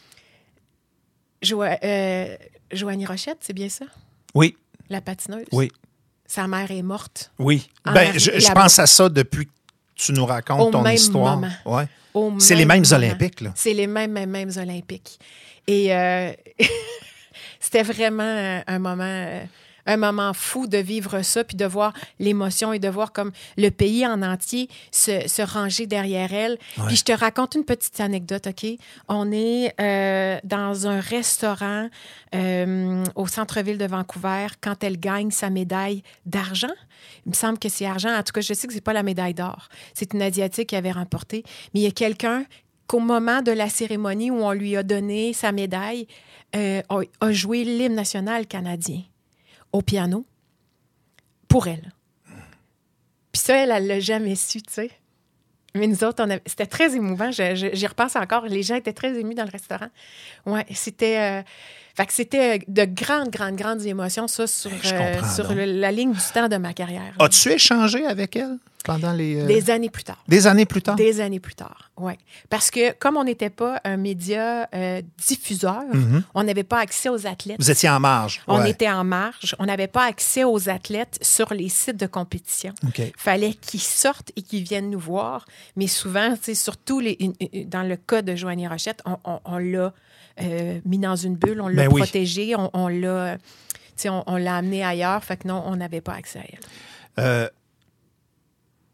jo- euh, Joanie Rochette, c'est bien ça? Oui. La patineuse? Oui. Sa mère est morte. Oui. Ben, je, je pense à ça depuis que tu nous racontes Au ton même histoire. Moment. Ouais. Au C'est même les mêmes moment. Olympiques, là. C'est les mêmes, mêmes, mêmes Olympiques. Et euh, c'était vraiment un, un moment... Euh, un moment fou de vivre ça, puis de voir l'émotion et de voir comme le pays en entier se, se ranger derrière elle. Ouais. Puis je te raconte une petite anecdote, OK? On est euh, dans un restaurant euh, au centre-ville de Vancouver quand elle gagne sa médaille d'argent. Il me semble que c'est argent. En tout cas, je sais que c'est pas la médaille d'or. C'est une Asiatique qui avait remporté. Mais il y a quelqu'un qu'au moment de la cérémonie où on lui a donné sa médaille, euh, a, a joué l'hymne national canadien au piano, pour elle. Puis ça, elle, elle l'a jamais su, tu sais. Mais nous autres, on avait... c'était très émouvant. Je, je, j'y repense encore. Les gens étaient très émus dans le restaurant. Ouais, c'était... Euh... Fait que c'était de grandes, grandes, grandes émotions, ça, sur, euh, sur le, la ligne du temps de ma carrière. As-tu échangé avec elle pendant les... Euh... Des années plus tard. Des années plus tard? Des années plus tard, oui. Parce que comme on n'était pas un média euh, diffuseur, mm-hmm. on n'avait pas accès aux athlètes. Vous étiez en marge. On ouais. était en marge. On n'avait pas accès aux athlètes sur les sites de compétition. Il okay. fallait qu'ils sortent et qu'ils viennent nous voir. Mais souvent, surtout les, dans le cas de Joanie Rochette, on, on, on l'a euh, mis dans une bulle, on l'a ben protégée, oui. on, on, l'a, on, on l'a amenée ailleurs. Fait que non, on n'avait pas accès à elle. Euh...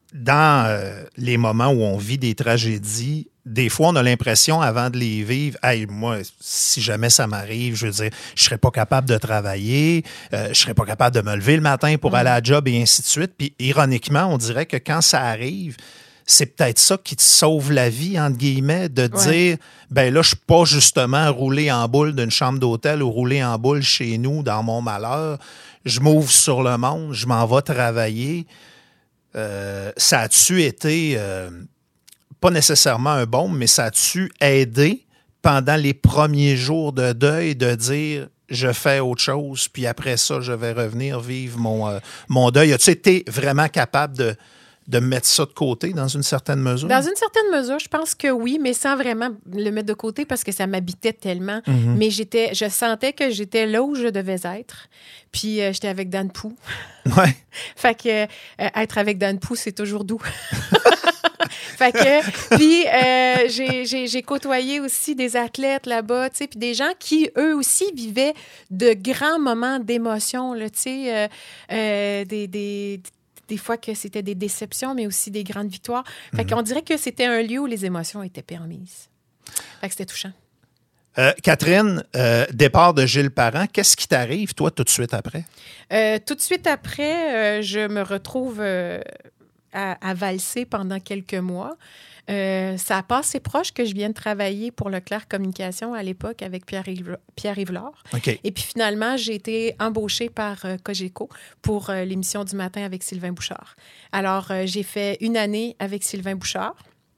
dans euh, les moments où on vit des tragédies, des fois, on a l'impression, avant de les vivre, hey, moi, si jamais ça m'arrive, je veux dire, je serais pas capable de travailler, euh, je serais pas capable de me lever le matin pour mmh. aller à la job et ainsi de suite. Puis, ironiquement, on dirait que quand ça arrive, c'est peut-être ça qui te sauve la vie, entre guillemets, de ouais. dire, ben là, je suis pas justement roulé en boule d'une chambre d'hôtel ou roulé en boule chez nous dans mon malheur. Je m'ouvre sur le monde, je m'en vais travailler. Euh, ça a-tu été... Euh, pas nécessairement un bon, mais ça a-tu aidé pendant les premiers jours de deuil de dire je fais autre chose, puis après ça, je vais revenir vivre mon, euh, mon deuil? As-tu été vraiment capable de, de mettre ça de côté dans une certaine mesure? Dans une certaine mesure, je pense que oui, mais sans vraiment le mettre de côté parce que ça m'habitait tellement. Mm-hmm. Mais j'étais, je sentais que j'étais là où je devais être. Puis euh, j'étais avec Dan Pou. Ouais. Fait que euh, être avec Dan Pou, c'est toujours doux. Fait que, puis euh, j'ai, j'ai, j'ai côtoyé aussi des athlètes là-bas, tu sais, puis des gens qui, eux aussi, vivaient de grands moments d'émotion, là, tu sais, euh, euh, des, des, des fois que c'était des déceptions, mais aussi des grandes victoires. Fait mm-hmm. qu'on dirait que c'était un lieu où les émotions étaient permises. Fait que c'était touchant. Euh, Catherine, euh, départ de Gilles Parent, qu'est-ce qui t'arrive, toi, tout de suite après? Euh, tout de suite après, euh, je me retrouve... Euh, À, à valser pendant quelques mois. Euh, ça a passé proche que je vienne travailler pour Leclerc Communication à l'époque avec Pierre-Yves, Pierre-Yves Lard. Okay. Et puis finalement, j'ai été embauchée par euh, Cogeco pour euh, l'émission du matin avec Sylvain Bouchard. Alors, euh, j'ai fait une année avec Sylvain Bouchard.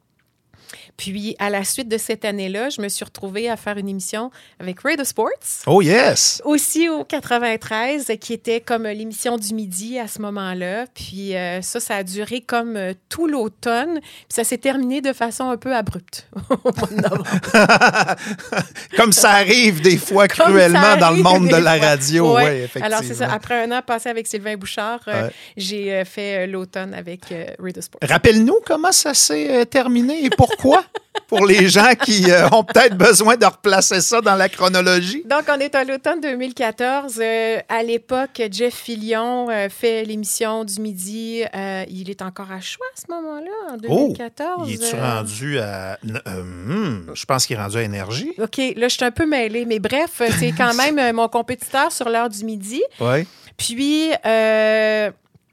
Puis, à la suite de cette année-là, je me suis retrouvée à faire une émission avec Radio Sports. Oh yes! Aussi au quatre-vingt-treize, qui était comme l'émission du midi à ce moment-là. Puis euh, ça, ça a duré comme euh, tout l'automne. Puis ça s'est terminé de façon un peu abrupte au mois de novembre. Comme ça arrive des fois cruellement dans le monde de la radio. Oui, ouais, effectivement. Alors, c'est ça. Après un an passé avec Sylvain Bouchard, euh, ouais. j'ai euh, fait euh, l'automne avec euh, Radio Sports. Rappelle-nous comment ça s'est euh, terminé et pourquoi. Quoi? Pour les gens qui euh, ont peut-être besoin de replacer ça dans la chronologie. Donc, on est à l'automne deux mille quatorze. Euh, à l'époque, Jeff Fillion euh, fait l'émission du midi. Euh, il est encore à Choix à ce moment-là, en deux mille quatorze. Oh, il est-tu euh... rendu à... Euh, hmm, je pense qu'il est rendu à Énergie. OK, là, je suis un peu mêlée. Mais bref, c'est quand même mon compétiteur sur l'heure du midi. Oui. Puis, euh,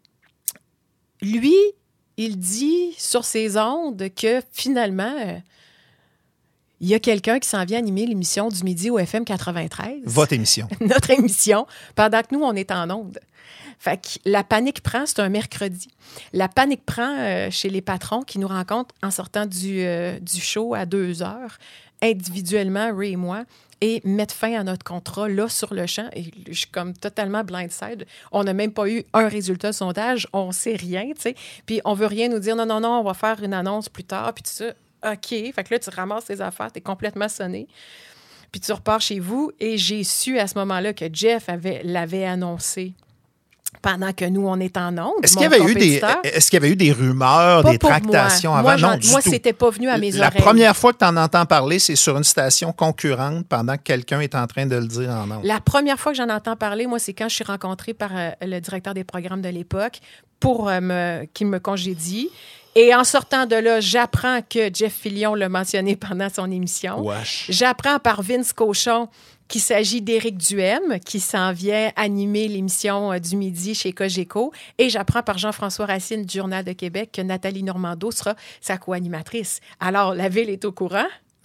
lui... il dit sur ses ondes que finalement, euh, il y a quelqu'un qui s'en vient animer l'émission du midi au F M quatre-vingt-treize. Votre émission. Notre émission, pendant que nous, on est en ondes. Fait que la panique prend, c'est un mercredi. La panique prend euh, chez les patrons qui nous rencontrent en sortant du, euh, du show à deux heures, individuellement, Ray et moi, et mettre fin à notre contrat, là, sur le champ. Et je suis comme totalement blindside. On n'a même pas eu un résultat de sondage. On ne sait rien, tu sais. Puis on veut rien nous dire. Non, non, non, on va faire une annonce plus tard. Puis tout ça, OK. Fait que là, tu ramasses tes affaires. Tu es complètement sonné. Puis tu repars chez vous. Et j'ai su à ce moment-là que Jeff avait, l'avait annoncé pendant que nous, on est en ondes. Est-ce qu'il y avait eu des, est-ce qu'il y avait eu des rumeurs, pas des tractations moi. avant? Moi, non, du moi tout. C'était pas venu à mes La oreilles. La première fois que tu en entends parler, c'est sur une station concurrente pendant que quelqu'un est en train de le dire en ondes. La première fois que j'en entends parler, moi, c'est quand je suis rencontrée par euh, le directeur des programmes de l'époque pour euh, me, qu'il me congédie. Et en sortant de là, j'apprends que Jeff Fillion l'a mentionné pendant son émission. Wesh. J'apprends par Vince Cochon qu'il s'agit d'Éric Duhem, qui s'en vient animer l'émission euh, du midi chez Cogeco. Et j'apprends par Jean-François Racine du Journal de Québec que Nathalie Normando sera sa co-animatrice. Alors, la ville est au courant,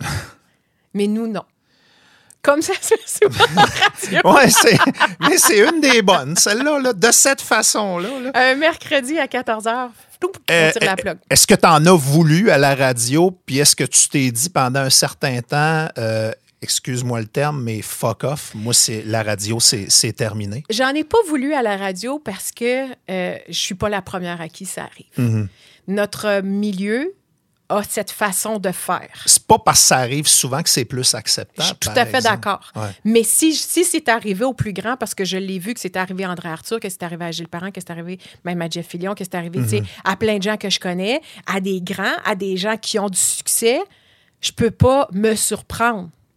mais nous, non. Comme ça, c'est souvent en radio. Oui, c'est, mais c'est une des bonnes, celle-là, là, de cette façon-là. Là. Un mercredi à quatorze heures, on euh, tire la plug. Est-ce que tu en as voulu à la radio, puis est-ce que tu t'es dit pendant un certain temps... Euh, excuse-moi le terme, mais fuck off. Moi, c'est la radio, c'est, c'est terminé. J'en ai pas voulu à la radio parce que euh, je suis pas la première à qui ça arrive. Mm-hmm. Notre milieu a cette façon de faire. C'est pas parce que ça arrive souvent que c'est plus acceptable. Je suis tout à fait exemple. d'accord. Ouais. Mais si, si c'est arrivé au plus grand, parce que je l'ai vu que c'est arrivé à André Arthur, que c'est arrivé à Gilles Parent, que c'est arrivé même à Jeff Fillion, que c'est arrivé mm-hmm. à plein de gens que je connais, à des grands, à des gens qui ont du succès, je peux pas me surprendre.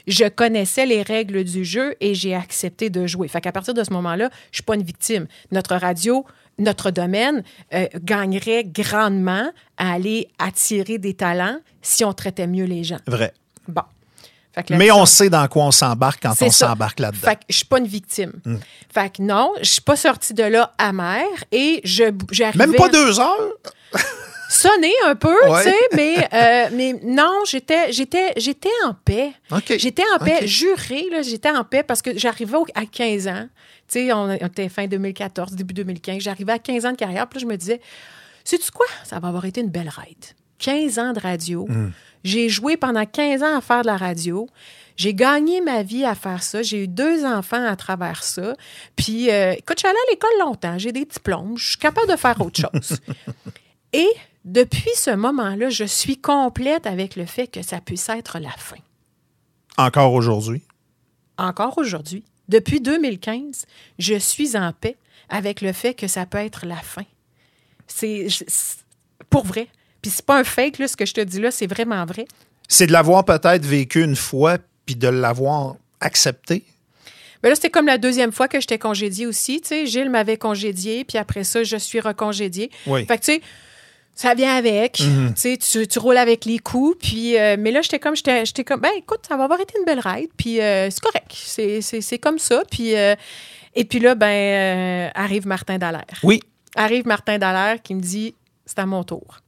Je connaissais les règles du jeu et j'ai accepté de jouer. Fait qu'à partir de ce moment-là, je suis pas une victime. Notre radio, notre domaine euh, gagnerait grandement à aller attirer des talents si on traitait mieux les gens. Vrai. Bon. Mais on sait dans quoi on s'embarque quand c'est on ça. s'embarque là-dedans. Fait que je suis pas une victime. Mm. Fait que non, je suis pas sortie de là amère et je j'arrivais... Même pas deux heures? Sonné un peu, Ouais. tu sais, mais, euh, mais non, j'étais, j'étais, j'étais en paix. OK. J'étais en paix, OK. juré, là, j'étais en paix parce que j'arrivais au- à quinze ans. Tu sais, on, on était fin deux mille quatorze, début deux mille quinze. J'arrivais à quinze ans de carrière, puis là, je me disais, sais-tu quoi? Ça va avoir été une belle ride. quinze ans de radio. Mm. J'ai joué pendant quinze ans à faire de la radio. J'ai gagné ma vie à faire ça. J'ai eu deux enfants à travers ça. Puis, euh, écoute, je suis allée à l'école longtemps. J'ai des diplômes. Je suis capable de faire autre chose. Et depuis ce moment-là, je suis complète avec le fait que ça puisse être la fin. Encore aujourd'hui. Encore aujourd'hui, depuis deux mille quinze, je suis en paix avec le fait que ça peut être la fin. C'est, je- c'est pour vrai. Puis c'est pas un fake, là, ce que je te dis là, c'est vraiment vrai. C'est de l'avoir peut-être vécu une fois puis de l'avoir accepté. Mais là, c'était comme la deuxième fois que j'étais congédiée aussi. Tu sais, Gilles m'avait congédiée, puis après ça, je suis recongédiée. Oui. Fait que, tu sais, ça vient avec. Mhm. Tu sais, tu, tu roules avec les coups. Puis, euh, mais là, j'étais comme, j'étais, j'étais comme, ben écoute, ça va avoir été une belle ride. Puis euh, c'est correct. C'est, c'est, c'est comme ça. Puis, euh, et puis là, ben, euh, arrive Martin Dallaire. Oui. Arrive Martin Dallaire qui me dit, c'est à mon tour.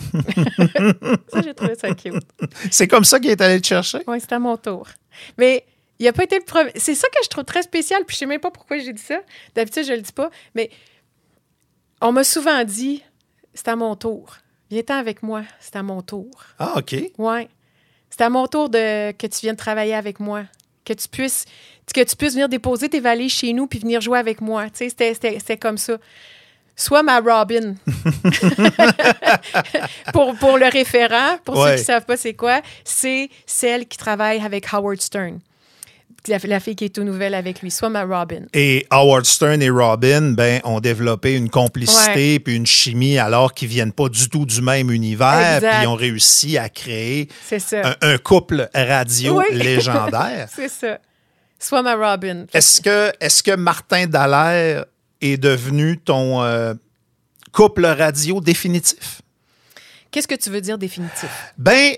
Ça, j'ai trouvé ça cute. C'est comme ça qu'il est allé te chercher? Oui, c'est à mon tour. Mais il n'a pas été le premier. C'est ça que je trouve très spécial, puis je ne sais même pas pourquoi j'ai dit ça. D'habitude, je ne le dis pas. Mais on m'a souvent dit, c'est à mon tour. Viens-t'en avec moi, c'est à mon tour. Ah, OK. Oui. C'est à mon tour de que tu viennes travailler avec moi. Que tu puisses, que tu puisses venir déposer tes valises chez nous puis venir jouer avec moi. Tu sais, c'était, c'était, c'était comme ça. Sois ma Robin. pour, pour le référent, pour Ouais. ceux qui ne savent pas c'est quoi, c'est celle qui travaille avec Howard Stern. La, la fille qui est tout nouvelle avec lui. Sois ma Robin. Et Howard Stern et Robin ben, ont développé une complicité puis une chimie alors qu'ils viennent pas du tout du même univers. Exact. Puis ils ont réussi à créer C'est ça. un, un couple radio Oui. légendaire. C'est ça. Sois ma Robin. Est-ce que, est-ce que Martin Dallaire est devenu ton euh, couple radio définitif? Qu'est-ce que tu veux dire définitif? Ben, tu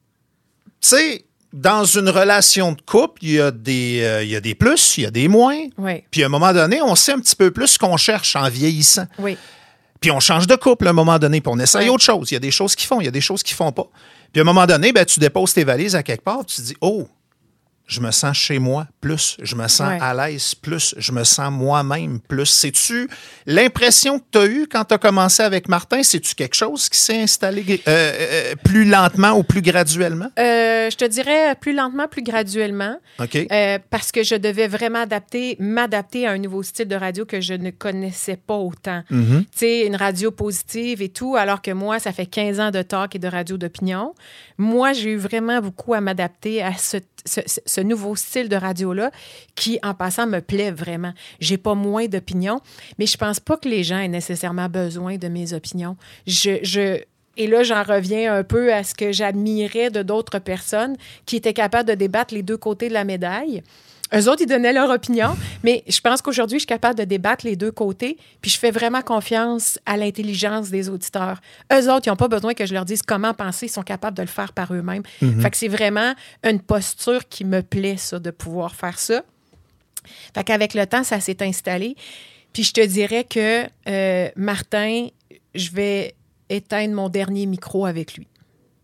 sais, dans une relation de couple, il y a des, euh, il y a des plus, il y a des moins. Oui. Puis à un moment donné, on sait un petit peu plus ce qu'on cherche en vieillissant. Oui. Puis on change de couple à un moment donné, puis on essaye Ouais. autre chose. Il y a des choses qui font, il y a des choses qui font pas. Puis à un moment donné, ben, tu déposes tes valises à quelque part, puis tu te dis, oh, je me sens chez moi plus, je me sens Ouais. à l'aise plus, je me sens moi-même plus. C'est-tu l'impression que tu as eue quand tu as commencé avec Martin? C'est-tu quelque chose qui s'est installé euh, euh, plus lentement ou plus graduellement? Euh, je te dirais plus lentement, plus graduellement. OK. Euh, parce que je devais vraiment adapter, m'adapter à un nouveau style de radio que je ne connaissais pas autant. Mhm. Tu sais, une radio positive et tout, alors que moi, ça fait quinze ans de talk et de radio d'opinion. Moi, j'ai eu vraiment beaucoup à m'adapter à ce, ce, ce nouveau style de radio-là qui, en passant, me plaît vraiment. J'ai pas moins d'opinions, mais je pense pas que les gens aient nécessairement besoin de mes opinions. Je... je Et là, j'en reviens un peu à ce que j'admirais de d'autres personnes qui étaient capables de débattre les deux côtés de la médaille. Eux autres, ils donnaient leur opinion, mais je pense qu'aujourd'hui, je suis capable de débattre les deux côtés, puis je fais vraiment confiance à l'intelligence des auditeurs. Eux autres, ils n'ont pas besoin que je leur dise comment penser, ils sont capables de le faire par eux-mêmes. Mm-hmm. Fait que c'est vraiment une posture qui me plaît, ça, de pouvoir faire ça. Fait qu'avec le temps, ça s'est installé. Puis je te dirais que euh, Martin, je vais éteindre mon dernier micro avec lui.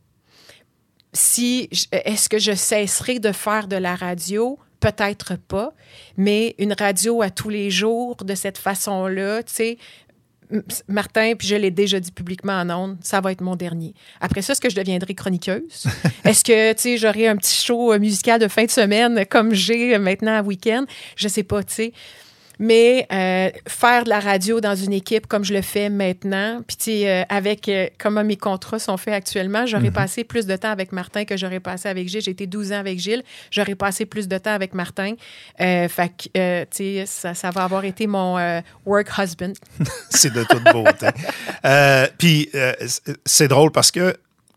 Si, est-ce que je cesserai de faire de la radio? Peut-être pas, mais une radio à tous les jours de cette façon-là, tu sais, Martin, puis je l'ai déjà dit publiquement en ondes, ça va être mon dernier. Après ça, est-ce que je deviendrai chroniqueuse? Est-ce que, tu sais, j'aurai un petit show musical de fin de semaine comme j'ai maintenant à week-end? Je sais pas, tu sais. Mais euh, faire de la radio dans une équipe comme je le fais maintenant, puis tu sais, euh, avec euh, comment mes contrats sont faits actuellement, j'aurais mm-hmm. passé plus de temps avec Martin que j'aurais passé avec Gilles. J'ai été douze ans avec Gilles, j'aurais passé plus de temps avec Martin. Euh, fait que, euh, tu sais, ça, ça va avoir été mon euh, work husband. C'est de toute beauté. euh, puis euh, c'est drôle parce que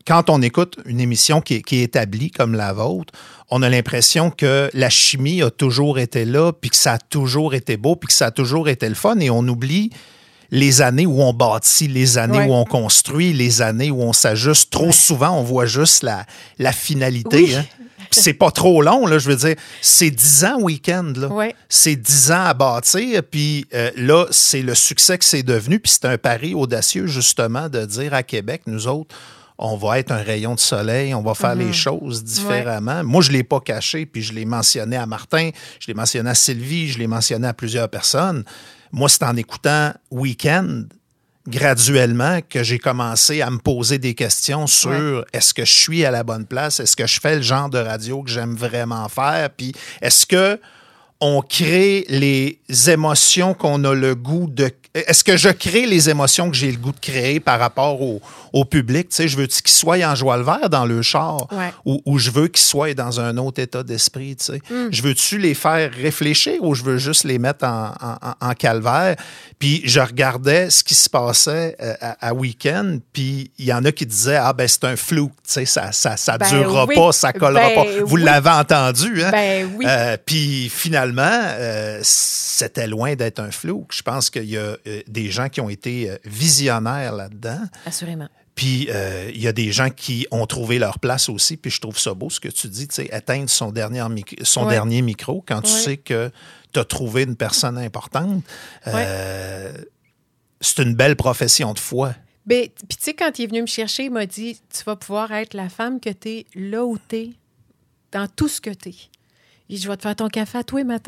quand on écoute une émission qui est, qui est établie comme la vôtre, on a l'impression que la chimie a toujours été là, puis que ça a toujours été beau, puis que ça a toujours été le fun, et on oublie les années où on bâtit, les années ouais. où on construit, les années où on s'ajuste. Trop ouais. souvent, on voit juste la, la finalité. Oui. Hein? Puis c'est pas trop long, là, je veux dire. C'est dix ans week-end, là. Ouais. C'est dix ans à bâtir, puis euh, là, c'est le succès que c'est devenu, puis c'est un pari audacieux, justement, de dire à Québec, nous autres, on va être un rayon de soleil, on va faire mm-hmm. les choses différemment. Ouais. Moi, je ne l'ai pas caché, puis je l'ai mentionné à Martin, je l'ai mentionné à Sylvie, je l'ai mentionné à plusieurs personnes. Moi, c'est en écoutant Week-end, graduellement, que j'ai commencé à me poser des questions sur ouais. est-ce que je suis à la bonne place, est-ce que je fais le genre de radio que j'aime vraiment faire, puis est-ce que on crée les émotions qu'on a le goût de... Est-ce que je crée les émotions que j'ai le goût de créer par rapport au, au public? Tu sais, je veux qu'ils soient en joie le vert dans le char ouais. ou, ou je veux qu'ils soient dans un autre état d'esprit? Tu sais? Mm. Je veux-tu les faire réfléchir ou je veux juste les mettre en, en, en calvaire? Puis je regardais ce qui se passait à, à Week-end, puis il y en a qui disaient « Ah, ben c'est un flou, tu sais, ça ça, ça ben durera oui. pas, ça collera ben pas. » Vous oui. l'avez entendu, hein? Ben oui. Euh, puis finalement, euh, c'était loin d'être un flou. Je pense qu'il y a euh, des gens qui ont été euh, visionnaires là-dedans. Assurément. Puis euh, il y a des gens qui ont trouvé leur place aussi. Puis je trouve ça beau ce que tu dis, tu sais, atteindre son dernier, mic- son ouais. dernier micro quand tu ouais. sais que tu as trouvé une personne importante. Euh, ouais. C'est une belle profession de foi. Ben, puis tu sais, quand il est venu me chercher, il m'a dit « Tu vas pouvoir être la femme que tu es là où tu es, dans tout ce que tu es. » Il dit « Je vais te faire ton café à tous les matins. »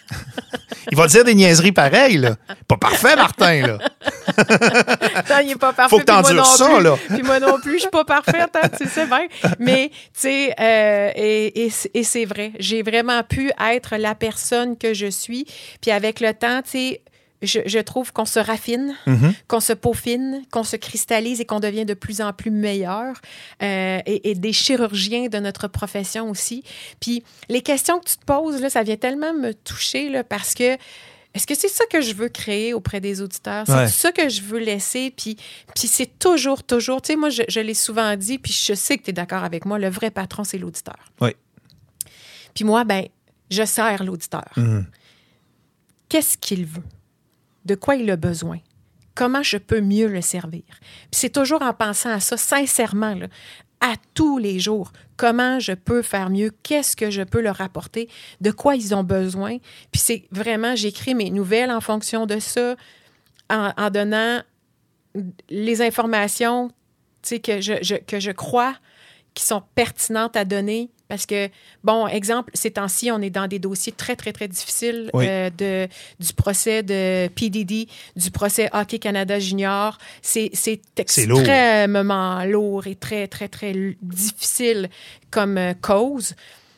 Il va dire des niaiseries pareilles, là. Pas parfait, Martin, là. Non, il n'est pas parfait. Faut que t'endures ça, plus. là. Puis moi non plus, je suis pas parfaite, hein, tu sais bien. Mais, tu sais, euh, et, et, et c'est vrai, j'ai vraiment pu être la personne que je suis. Puis avec le temps, tu sais, Je, je trouve qu'on se raffine, mm-hmm. qu'on se peaufine, qu'on se cristallise et qu'on devient de plus en plus meilleur. Euh, et, et des chirurgiens de notre profession aussi. Puis les questions que tu te poses, là, ça vient tellement me toucher là, parce que est-ce que c'est ça que je veux créer auprès des auditeurs? C'est ouais. ça que je veux laisser? Puis, puis c'est toujours, toujours... Tu sais, moi, je, je l'ai souvent dit, puis je sais que tu es d'accord avec moi, le vrai patron, c'est l'auditeur. Oui. Puis moi, ben, je sers l'auditeur. Mm-hmm. Qu'est-ce qu'il veut? De quoi il a besoin, comment je peux mieux le servir. Puis c'est toujours en pensant à ça, sincèrement, là, à tous les jours, comment je peux faire mieux, qu'est-ce que je peux leur apporter, de quoi ils ont besoin. Puis c'est vraiment, j'écris mes nouvelles en fonction de ça, en, en donnant les informations tu sais, que je, je, que je crois qui sont pertinentes à donner. Parce que, bon, exemple, ces temps-ci, on est dans des dossiers très, très, très difficiles oui. euh, de, du procès de P. Diddy, du procès Hockey Canada Junior. C'est, c'est extrêmement lourd. lourd et très, très, très difficile comme euh, cause.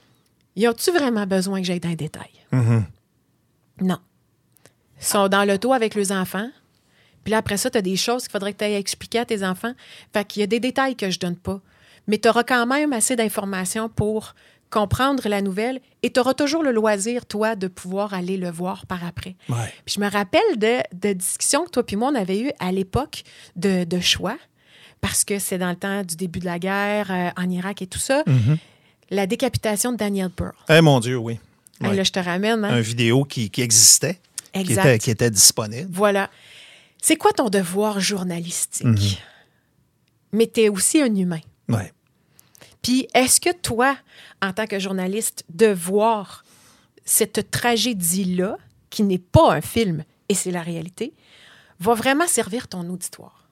Y a-tu vraiment besoin que j'aille dans les détails? Mm-hmm. Non. Ils sont dans l'auto avec leurs enfants. Puis là, après ça, tu as des choses qu'il faudrait que tu ailles expliquer à tes enfants. Fait qu'il y a des détails que je donne pas. Mais tu auras quand même assez d'informations pour comprendre la nouvelle et tu auras toujours le loisir, toi, de pouvoir aller le voir par après. Ouais. Puis je me rappelle de, de discussions que toi puis moi, on avait eues à l'époque de, de choix, parce que c'est dans le temps du début de la guerre euh, en Irak et tout ça, mm-hmm. la décapitation de Daniel Pearl. Eh mon Dieu, oui. Ouais. Ouais. Là, je te ramène. Hein? Une vidéo qui, qui existait, qui était, qui était disponible. Voilà. C'est quoi ton devoir journalistique? Mm-hmm. Mais tu es aussi un humain. Oui. Puis, est-ce que toi, en tant que journaliste, de voir cette tragédie-là, qui n'est pas un film, et c'est la réalité, va vraiment servir ton auditoire?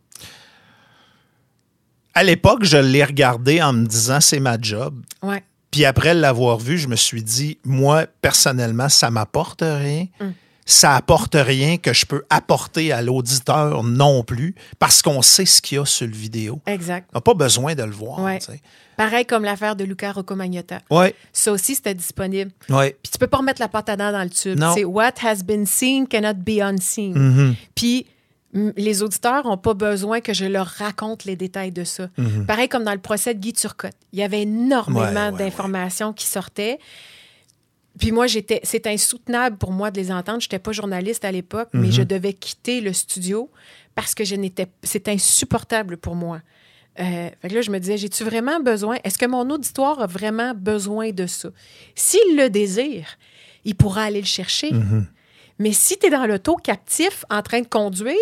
À l'époque, je l'ai regardé en me disant « c'est ma job ouais. ». Puis après l'avoir vu, je me suis dit « moi, personnellement, ça m'apporte rien mm. ». Ça apporte rien que je peux apporter à l'auditeur non plus, parce qu'on sait ce qu'il y a sur le vidéo. Exact. On n'a pas besoin de le voir. Ouais. Pareil comme l'affaire de Luca Rocco-Magnotta. Ouais. Ça aussi, c'était disponible. Ouais. Puis tu peux pas remettre la pâte à dents dans le tube. Non. C'est « what has been seen cannot be unseen Mm-hmm. ». Puis m- les auditeurs n'ont pas besoin que je leur raconte les détails de ça. Mm-hmm. Pareil comme dans le procès de Guy Turcotte. Il y avait énormément ouais, ouais, d'informations ouais. qui sortaient. Puis moi, j'étais, c'était insoutenable pour moi de les entendre. Je n'étais pas journaliste à l'époque, mm-hmm. mais je devais quitter le studio parce que je n'étais, c'était insupportable pour moi Euh, fait que là, je me disais, j'ai-tu vraiment besoin? Est-ce que mon auditoire a vraiment besoin de ça? S'il le désire, il pourra aller le chercher. Mm-hmm. Mais si tu es dans l'auto captif, en train de conduire,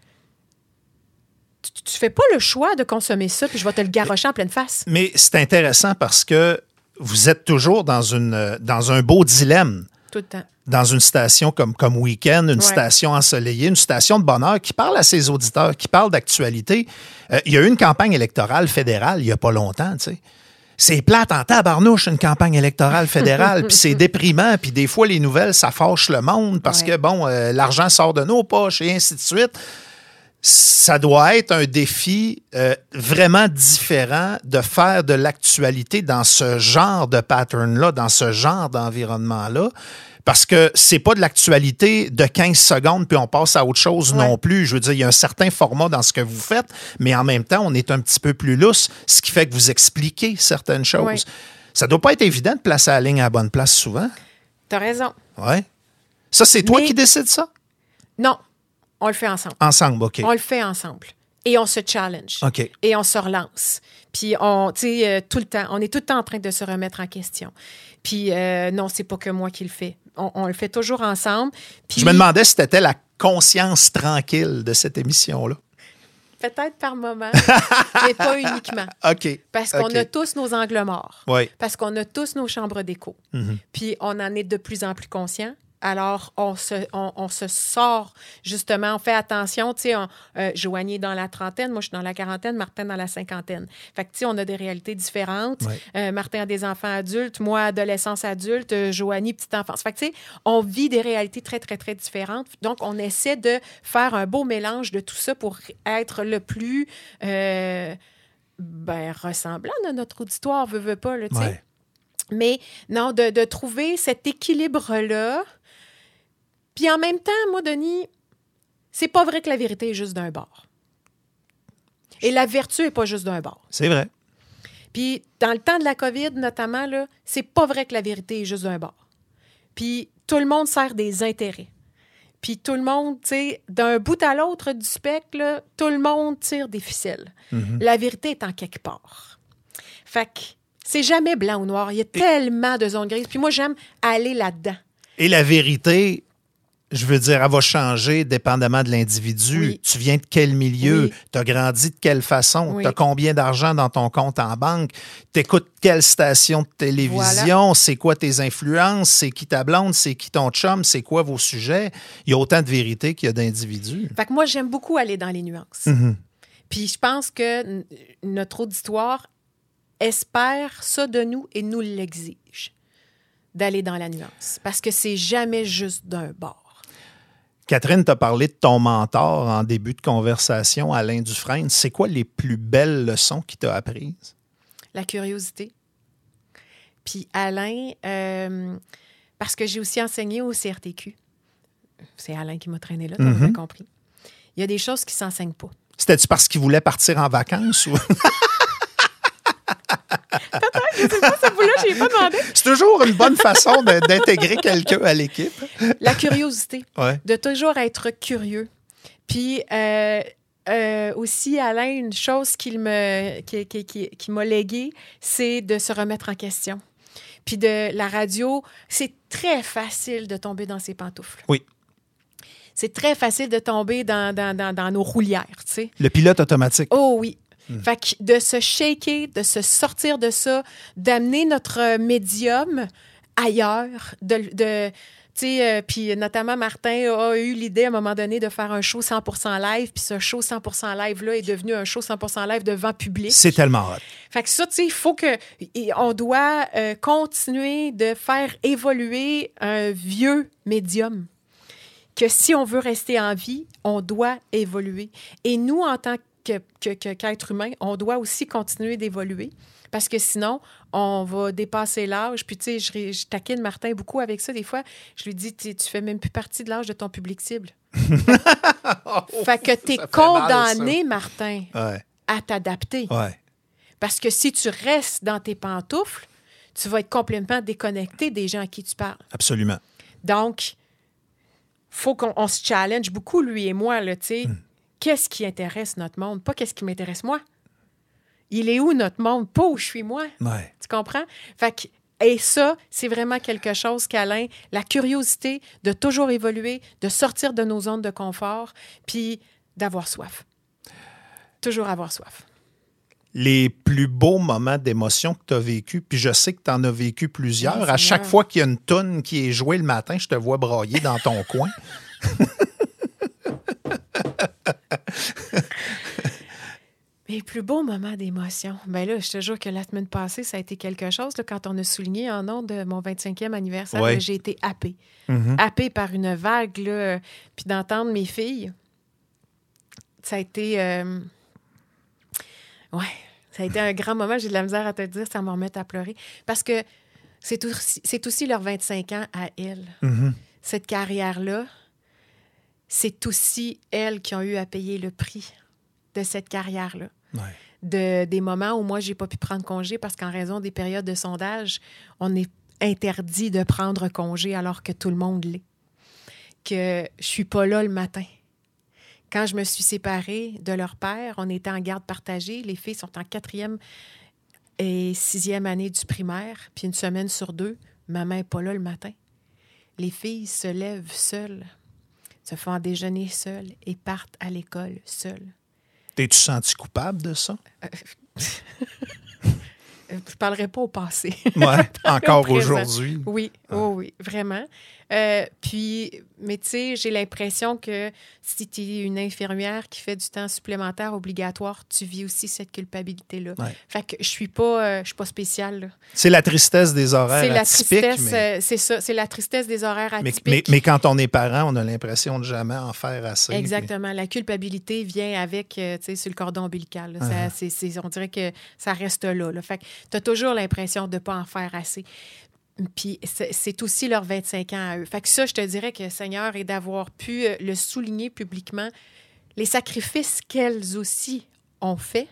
tu ne fais pas le choix de consommer ça, puis je vais te le garrocher en pleine face. Mais c'est intéressant parce que vous êtes toujours dans, une, dans un beau dilemme. Tout le temps. Dans une station comme, comme Week-end, une ouais. station ensoleillée, une station de bonheur qui parle à ses auditeurs, qui parle d'actualité. Euh, il y a eu une campagne électorale fédérale il n'y a pas longtemps, tu sais. C'est plate en tabarnouche, une campagne électorale fédérale, puis c'est déprimant, puis des fois, les nouvelles, ça fâche le monde parce ouais. que, bon, euh, l'argent sort de nos poches et ainsi de suite. Ça doit être un défi euh, vraiment différent de faire de l'actualité dans ce genre de pattern-là, dans ce genre d'environnement-là, parce que c'est pas de l'actualité de quinze secondes puis on passe à autre chose ouais. non plus. Je veux dire, il y a un certain format dans ce que vous faites, mais en même temps, on est un petit peu plus lousse, ce qui fait que vous expliquez certaines choses. Ouais. Ça doit pas être évident de placer la ligne à la bonne place souvent. T'as raison. Oui. Ça, c'est toi mais... qui décides ça? Non. On le fait ensemble. Ensemble, OK. On le fait ensemble. Et on se challenge. OK. Et on se relance. Puis, on, tu sais, euh, tout le temps, on est tout le temps en train de se remettre en question. Puis, euh, non, c'est pas que moi qui le fais. On, on le fait toujours ensemble. Puis... Je me demandais si c'était la conscience tranquille de cette émission-là. Peut-être par moment, mais pas uniquement. OK. Parce qu'on okay. a tous nos angles morts. Oui. Parce qu'on a tous nos chambres d'écho. Mm-hmm. Puis, on en est de plus en plus conscients. Alors, on se, on, on se sort, justement, on fait attention, tu sais, euh, Joanie est dans la trentaine, moi je suis dans la quarantaine, Martin dans la cinquantaine. Fait que, tu sais, on a des réalités différentes. Ouais. Euh, Martin a des enfants adultes, moi, adolescence adulte, euh, Joanie, petite enfance. Fait que, tu sais, on vit des réalités très, très, très différentes. Donc, on essaie de faire un beau mélange de tout ça pour être le plus, euh, ben, ressemblant à notre auditoire, veut, veut pas, là, tu sais. Ouais. Mais, non, de, de trouver cet équilibre-là. Puis en même temps, moi, Denis, c'est pas vrai que la vérité est juste d'un bord. Et la vertu est pas juste d'un bord. C'est vrai. Puis dans le temps de la COVID, notamment, là, c'est pas vrai que la vérité est juste d'un bord. Puis tout le monde sert des intérêts. Puis tout le monde, tu sais, d'un bout à l'autre du spectre, là, tout le monde tire des ficelles. Mm-hmm. La vérité est en quelque part. Fait que c'est jamais blanc ou noir. Il y a Et... tellement de zones grises. Puis moi, j'aime aller là-dedans. Et la vérité... Je veux dire, elle va changer dépendamment de l'individu. Oui. Tu viens de quel milieu? Oui. Tu as grandi de quelle façon? Oui. Tu as combien d'argent dans ton compte en banque? Tu écoutes quelle station de télévision? Voilà. C'est quoi tes influences? C'est qui ta blonde? C'est qui ton chum? C'est quoi vos sujets? Il y a autant de vérité qu'il y a d'individus. Fait que moi, j'aime beaucoup aller dans les nuances. Mm-hmm. Puis je pense que n- notre auditoire espère ça de nous et nous l'exige, d'aller dans la nuance. Parce que c'est jamais juste d'un bord. Catherine t'a parlé de ton mentor en début de conversation, Alain Dufresne. C'est quoi les plus belles leçons qu'il t'a apprises? La curiosité. Puis Alain, euh, parce que j'ai aussi enseigné au C R T Q. C'est Alain qui m'a traîné là, t'as mm-hmm. bien compris. Il y a des choses qui ne s'enseignent pas. C'était-tu parce qu'il voulait partir en vacances ou... Peut-être, je sais pas, ça vous-là, je n'ai pas demandé. C'est toujours une bonne façon de, d'intégrer quelqu'un à l'équipe. La curiosité. Ouais. De toujours être curieux. Puis euh, euh, aussi, Alain, une chose qu'il me, qui, qui, qui, qui m'a léguée, c'est de se remettre en question. Puis de la radio, c'est très facile de tomber dans ses pantoufles. Oui. C'est très facile de tomber dans, dans, dans, dans nos roulières, tu sais. Le pilote automatique. Oh oui. Mm. Fait que de se shaker, de se sortir de ça, d'amener notre médium ailleurs, de, de tu sais, euh, puis notamment Martin a eu l'idée à un moment donné de faire un show cent pour cent live, puis ce show cent pour cent live-là est devenu un show cent pour cent live devant public. C'est tellement hot. Fait que ça, tu sais, il faut que, on doit euh, continuer de faire évoluer un vieux médium. Que si on veut rester en vie, on doit évoluer. Et nous, en tant que, que, que, qu'être humain, on doit aussi continuer d'évoluer. Parce que sinon, on va dépasser l'âge. Puis, tu sais, je, je taquine Martin beaucoup avec ça. Des fois, je lui dis, tu fais même plus partie de l'âge de ton public cible. oh, fait que tu es condamné, mal, Martin, ouais. à t'adapter. Ouais. Parce que si tu restes dans tes pantoufles, tu vas être complètement déconnecté des gens à qui tu parles. Absolument. Donc, faut qu'on on se challenge beaucoup, lui et moi, là, tu sais. Mm. Qu'est-ce qui intéresse notre monde? Pas qu'est-ce qui m'intéresse moi. Il est où notre monde? Pas où je suis moi. Ouais. Tu comprends? Fait que, et ça, c'est vraiment quelque chose qu'Alain, la curiosité de toujours évoluer, de sortir de nos zones de confort, puis d'avoir soif. Toujours avoir soif. Les plus beaux moments d'émotion que tu as vécu, puis je sais que tu en as vécu plusieurs. Oui, à chaque Seigneur. fois qu'il y a une toune qui est jouée le matin, je te vois brailler dans ton coin. Mes plus beaux moments d'émotion. Bien là, je te jure que la semaine passée, ça a été quelque chose. Là, quand on a souligné en nom de mon vingt-cinquième anniversaire, Ouais. là, j'ai été happée. Mm-hmm. Happée par une vague. Là, puis d'entendre mes filles, ça a été... Euh... Ouais, ça a été un grand moment. J'ai de la misère à te dire, ça me remet à pleurer. Parce que c'est aussi, c'est aussi leurs vingt-cinq ans à elles. Mm-hmm. Cette carrière-là, c'est aussi elles qui ont eu à payer le prix de cette carrière-là. Ouais. De, des moments où moi, j'ai pas pu prendre congé parce qu'en raison des périodes de sondage, on est interdit de prendre congé alors que tout le monde l'est. Que je suis pas là le matin. Quand je me suis séparée de leur père, on était en garde partagée. Les filles sont en quatrième et sixième année du primaire, puis une semaine sur deux, maman n'est pas là le matin. Les filles se lèvent seules, se font déjeuner seules et partent à l'école seules. T'es-tu senti coupable de ça? Je ne parlerai pas au passé. Ouais, encore Au présent. aujourd'hui. Oui, Ah. oh oui, vraiment. Euh, puis, mais tu sais, j'ai l'impression que si tu es une infirmière qui fait du temps supplémentaire obligatoire, tu vis aussi cette culpabilité-là. Ouais. Fait que je suis pas, euh, je suis pas spéciale, là. C'est la tristesse des horaires C'est la atypiques. tristesse, mais... euh, c'est ça, c'est la tristesse des horaires Mais, atypiques. mais, mais quand on est parent, on a l'impression de jamais en faire assez. Exactement. La culpabilité vient avec, euh, tu sais, sur le cordon ombilical. là. Ça, Uh-huh. c'est, c'est, on dirait que ça reste là. là. Fait que tu as toujours l'impression de ne pas en faire assez. Puis c'est, c'est aussi leurs vingt-cinq ans à eux. Fait que ça, je te dirais que, Seigneur, est d'avoir pu euh, le souligner publiquement, les sacrifices qu'elles aussi ont faits.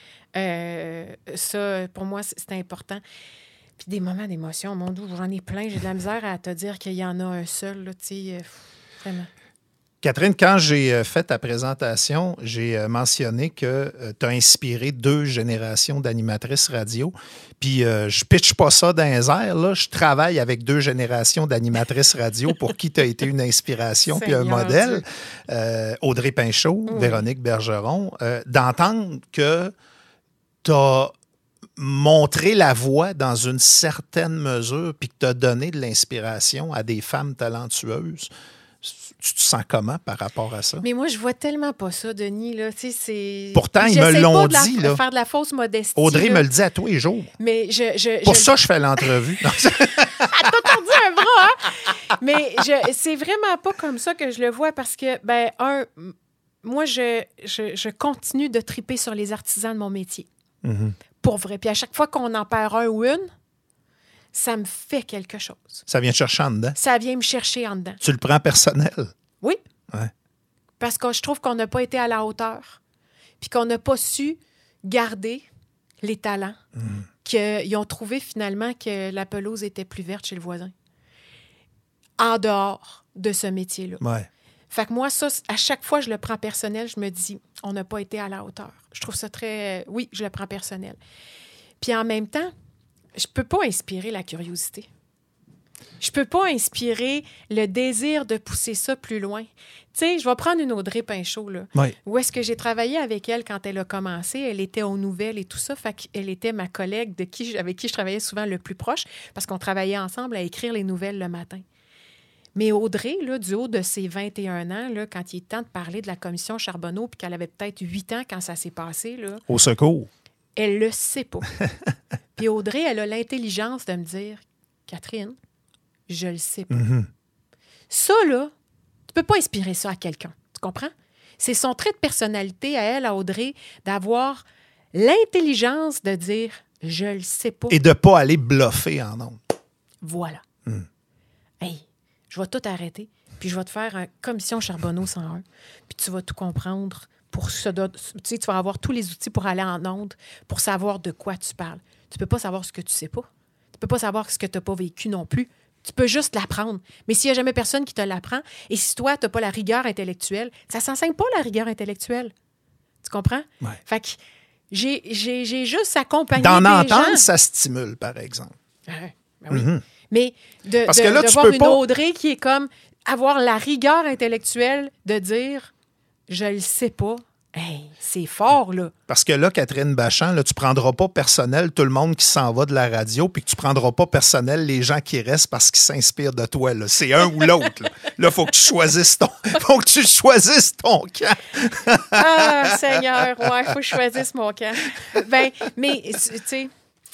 Euh, ça, pour moi, c'est, c'est important. Puis des moments d'émotion, mon Dieu, j'en ai plein. J'ai de la misère à te dire qu'il y en a un seul, là, tu sais, euh, vraiment. Catherine, quand j'ai fait ta présentation, j'ai mentionné que tu as inspiré deux générations d'animatrices radio. Puis euh, je pitche pas ça dans les airs, là. Je travaille avec deux générations d'animatrices radio pour qui tu as été une inspiration puis un Seigneur modèle. Dieu. Euh, Audrey Pinchot, Oui. Véronique Bergeron. Euh, d'entendre que tu as montré la voie dans une certaine mesure puis que tu as donné de l'inspiration à des femmes talentueuses. Tu te sens comment par rapport à ça? Mais moi, je vois tellement pas ça, Denis. Là. Tu sais, c'est... Pourtant, ils J'essaie me l'ont pas de la- dit, de là. faire de la fausse modestie. Audrey là. me le dit à tous les jours. Mais je... je Pour je... ça, je fais l'entrevue. Non, c'est- T'as tordu un bras, hein? Mais je... c'est vraiment pas comme ça que je le vois parce que, ben, un, m- moi, je, je, je continue de triper sur les artisans de mon métier. Mhm. Pour vrai. Puis à chaque fois qu'on en perd un ou une, ça me fait quelque chose. Ça vient te chercher en dedans. Ça vient me chercher en dedans. Tu le prends personnel. Oui. Ouais. Parce que je trouve qu'on n'a pas été à la hauteur. Puis qu'on n'a pas su garder les talents. Mm. Qu'ils ont trouvé finalement que la pelouse était plus verte chez le voisin. En dehors de ce métier-là. Ouais. Fait que moi, ça, à chaque fois que je le prends personnel, je me dis, on n'a pas été à la hauteur. Je trouve ça très... Oui, je le prends personnel. Puis en même temps, je peux pas inspirer la curiosité. Je peux pas inspirer le désir de pousser ça plus loin. Tu sais, je vais prendre une Audrey Pinchot, là. Ouais. Où est-ce que j'ai travaillé avec elle quand elle a commencé? Elle était aux nouvelles et tout ça. Fait qu'elle était ma collègue de qui, avec qui je travaillais souvent le plus proche parce qu'on travaillait ensemble à écrire les nouvelles le matin. Mais Audrey, là, du haut de ses vingt et un ans, là, quand il est temps de parler de la commission Charbonneau puis qu'elle avait peut-être huit ans quand ça s'est passé, là, Au secours. elle le sait pas. Puis Audrey, elle a l'intelligence de me dire, Catherine, je le sais pas. Mhm. Ça, là, tu peux pas inspirer ça à quelqu'un. Tu comprends? C'est son trait de personnalité à elle, à Audrey, d'avoir l'intelligence de dire « je le sais pas Et de ne pas aller bluffer en ondes. ». Voilà. Mm. Hey, je vais tout arrêter, puis je vais te faire un commission Charbonneau cent un, puis tu vas tout comprendre. Pour ce, tu sais, tu vas avoir tous les outils pour aller en ondes, pour savoir de quoi tu parles. Tu peux pas savoir ce que tu sais pas. Tu peux pas savoir ce que tu n'as pas vécu non plus. Tu peux juste l'apprendre. Mais s'il n'y a jamais personne qui te l'apprend, et si toi, tu n'as pas la rigueur intellectuelle, ça ne s'enseigne pas, la rigueur intellectuelle. Tu comprends? Ouais. Fait que J'ai, j'ai, j'ai juste accompagné D'en des entendre, gens. ça stimule, par exemple. Ouais, ben oui. Mhm. Mais de, Parce de, que là, de tu voir peux une pas- Audrey qui est comme avoir la rigueur intellectuelle de dire « je le sais pas », hey, c'est fort, là. Parce que là, Catherine Bachand, là, tu ne prendras pas personnel tout le monde qui s'en va de la radio, puis que tu ne prendras pas personnel les gens qui restent parce qu'ils s'inspirent de toi. Là. C'est un ou l'autre. Là, il faut que tu choisisses ton, faut que tu choisisses ton camp. Ah, Seigneur, ouais, il faut que je choisisse mon camp. Ben, mais, tu sais,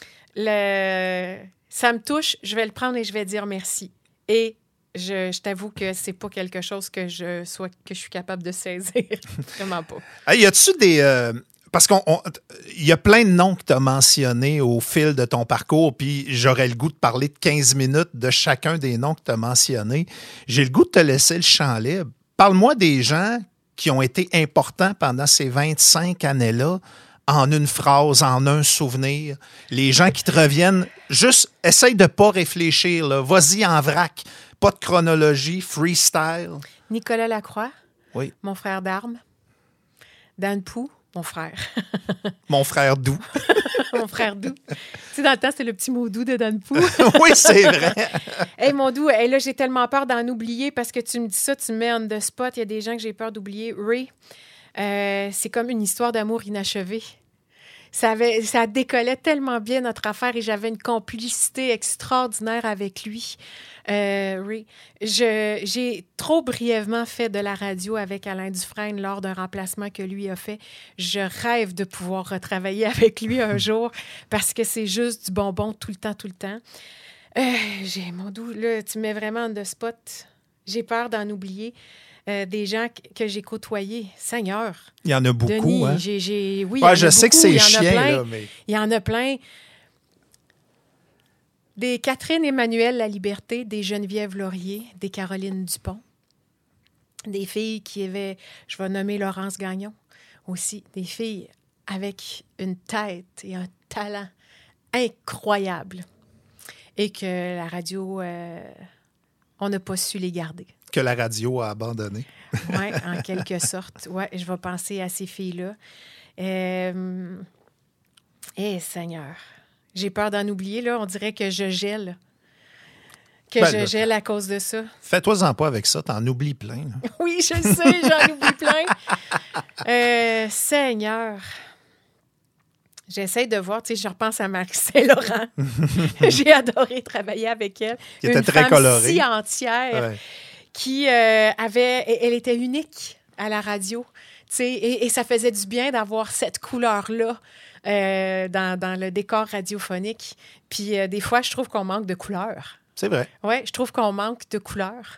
le... ça me touche, je vais le prendre et je vais dire merci. Et je, je t'avoue que c'est pas quelque chose que je, sois, que je suis capable de saisir. Vraiment pas. Hey, y a-tu des... euh, parce qu'il y a plein de noms que tu as mentionnés au fil de ton parcours, puis j'aurais le goût de parler de quinze minutes de chacun des noms que tu as mentionnés. J'ai le goût de te laisser le champ libre. Parle-moi des gens qui ont été importants pendant ces vingt-cinq années-là, en une phrase, en un souvenir. Les gens qui te reviennent, juste essaye de ne pas réfléchir. Là. Vas-y en vrac. Pas de chronologie, freestyle. Nicolas Lacroix, Oui. mon frère d'armes. Dan Pou, mon frère. Mon frère doux. Mon frère doux. Tu sais, dans le temps, c'était le petit mot doux de Dan Pou. Oui, c'est vrai. Hey, mon doux, hey, là, j'ai tellement peur d'en oublier parce que tu me dis ça, tu me mets on the spot. Il y a des gens que j'ai peur d'oublier. Ray, euh, c'est comme une histoire d'amour inachevée. Ça, avait, ça décollait tellement bien notre affaire et j'avais une complicité extraordinaire avec lui. Euh, Ray, je, j'ai trop brièvement fait de la radio avec Alain Dufresne lors d'un remplacement que lui a fait. Je rêve de pouvoir retravailler avec lui un jour parce que c'est juste du bonbon tout le temps, tout le temps. Euh, j'ai, mon doux, là, tu me mets vraiment on the spot. J'ai peur d'en oublier. Euh, des gens que j'ai côtoyés. Seigneur. Il y en a beaucoup, Denis, hein? j'ai, j'ai, oui, Ouais, il y en je a sais beaucoup, que c'est il y en a chiant, plein. là, mais... Il y en a plein. Des Catherine Emmanuel La Liberté, des Geneviève Laurier, des Caroline Dupont, des filles qui avaient, je vais nommer Laurence Gagnon aussi, des filles avec une tête et un talent incroyable et que la radio, euh, on n'a pas su les garder. Que la radio a abandonné. Oui, en quelque sorte. Oui, je vais penser à ces filles-là. Euh... Eh, Seigneur. J'ai peur d'en oublier, là. On dirait que je gèle. Que Ben, je là, gèle à cause de ça. Fais-toi-en pas avec ça, t'en oublies plein. Là. Oui, je sais, j'en oublie plein. Euh, Seigneur. J'essaie de voir, tu sais, je repense à Marie Saint-Laurent. J'ai adoré travailler avec elle. Qui était Une très femme colorée. si entière. Ouais. Qui euh, avait... Elle était unique à la radio. Tu sais, et, et ça faisait du bien d'avoir cette couleur-là euh, dans, dans le décor radiophonique. Puis euh, des fois, je trouve qu'on manque de couleurs. C'est vrai. Oui, je trouve qu'on manque de couleurs.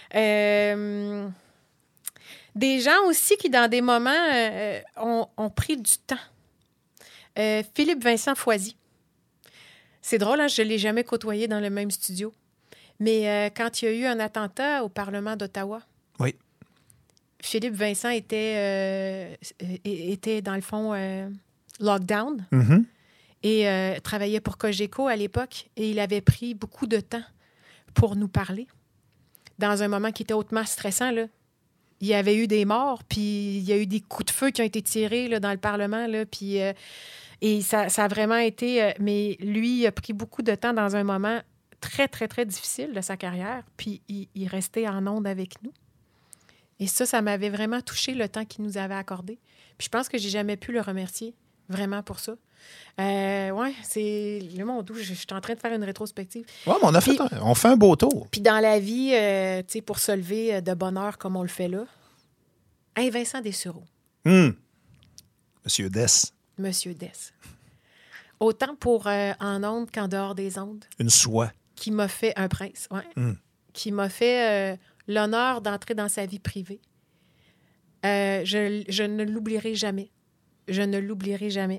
Euh, des gens aussi qui, dans des moments, euh, ont, ont pris du temps. Euh, Philippe Vincent Foisy. C'est drôle, hein, je ne l'ai jamais côtoyé dans le même studio. Mais euh, quand il y a eu un attentat au Parlement d'Ottawa, Oui. Philippe Vincent était, euh, était dans le fond, euh, lockdown Mm-hmm. et euh, travaillait pour Cogeco à l'époque. Et il avait pris beaucoup de temps pour nous parler dans un moment qui était hautement stressant. Là. Il y avait eu des morts, puis il y a eu des coups de feu qui ont été tirés là, dans le Parlement. Là, puis, euh, et ça, ça a vraiment été... Euh, mais lui, il a pris beaucoup de temps dans un moment très, très, très difficile de sa carrière, puis il, il restait en onde avec nous. Et ça, ça m'avait vraiment touché le temps qu'il nous avait accordé. Puis je pense que j'ai jamais pu le remercier vraiment pour ça. Euh, oui, c'est le monde où je, je suis en train de faire une rétrospective. Ouais, mais on a Puis- fait un, on fait un beau tour. Puis dans la vie, euh, tu sais, pour se lever de bonne heure comme on le fait là, hey, Vincent Dessureau, Hum. Monsieur Dess, Monsieur Dess. Autant pour euh, en ondes qu'en dehors des ondes, une soie. qui m'a fait un prince, ouais, Mm. qui m'a fait euh, l'honneur d'entrer dans sa vie privée. Euh, je, je ne l'oublierai jamais. Je ne l'oublierai jamais.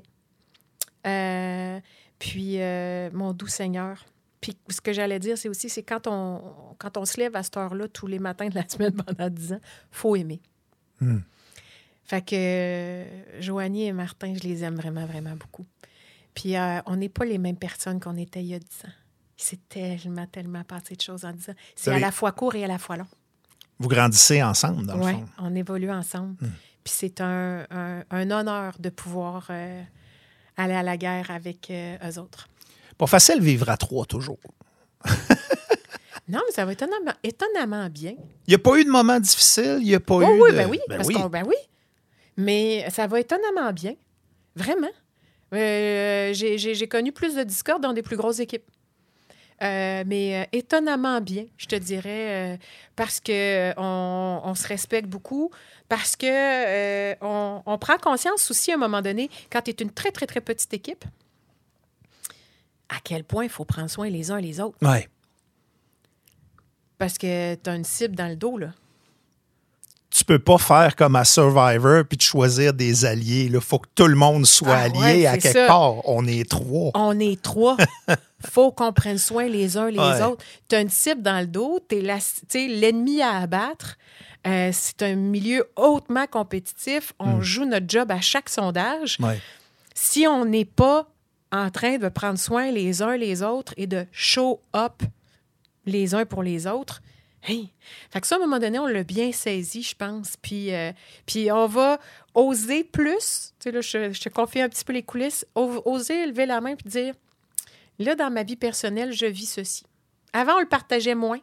Euh, puis, euh, mon doux Seigneur. Puis, ce que j'allais dire, c'est aussi, c'est quand on, quand on se lève à cette heure-là, tous les matins de la semaine pendant dix ans, il faut aimer. Mm. Fait que euh, Joanie et Martin, je les aime vraiment, vraiment beaucoup. Puis, euh, on n'est pas les mêmes personnes qu'on était il y a dix ans. Il s'est tellement, tellement passé de choses en dix ans. C'est Oui. à la fois court et à la fois long. Vous grandissez ensemble, dans Oui, le fond. on évolue ensemble. Mm. Puis c'est un, un, un honneur de pouvoir euh, aller à la guerre avec euh, eux autres. Pas facile vivre à trois, toujours. Non, mais ça va étonnamment, étonnamment bien. Il n'y a pas eu de moment difficile? Il n'y a pas oh, eu oui, de... ben oui, ben parce oui. qu'on, ben oui. Mais ça va étonnamment bien. Vraiment. Euh, j'ai, j'ai, j'ai connu plus de discorde dans des plus grosses équipes. Euh, mais euh, étonnamment bien, je te dirais, euh, parce qu'on euh, on se respecte beaucoup, parce qu'on euh, on, on prend conscience aussi à un moment donné, quand tu es une très, très, très petite équipe, à quel point il faut prendre soin les uns les autres. Oui. Parce que tu as une cible dans le dos, là. Tu peux pas faire comme à Survivor puis de choisir des alliés. Il faut que tout le monde soit Ah, allié ouais, à c'est quelque ça. part. On est trois. On est trois. Faut qu'on prenne soin les uns les Ouais. autres. Tu as une cible dans le dos, tu es l'ennemi à abattre. Euh, c'est un milieu hautement compétitif. On Mm. joue notre job à chaque sondage. Ouais. Si on n'est pas en train de prendre soin les uns les autres et de show up les uns pour les autres, hey! Fait que ça, à un moment donné, on l'a bien saisi, je pense. Puis, euh, puis on va oser plus. Tu sais, là, je, je te confie un petit peu les coulisses. O- oser lever la main puis dire, là, dans ma vie personnelle, je vis ceci. Avant, on le partageait moins.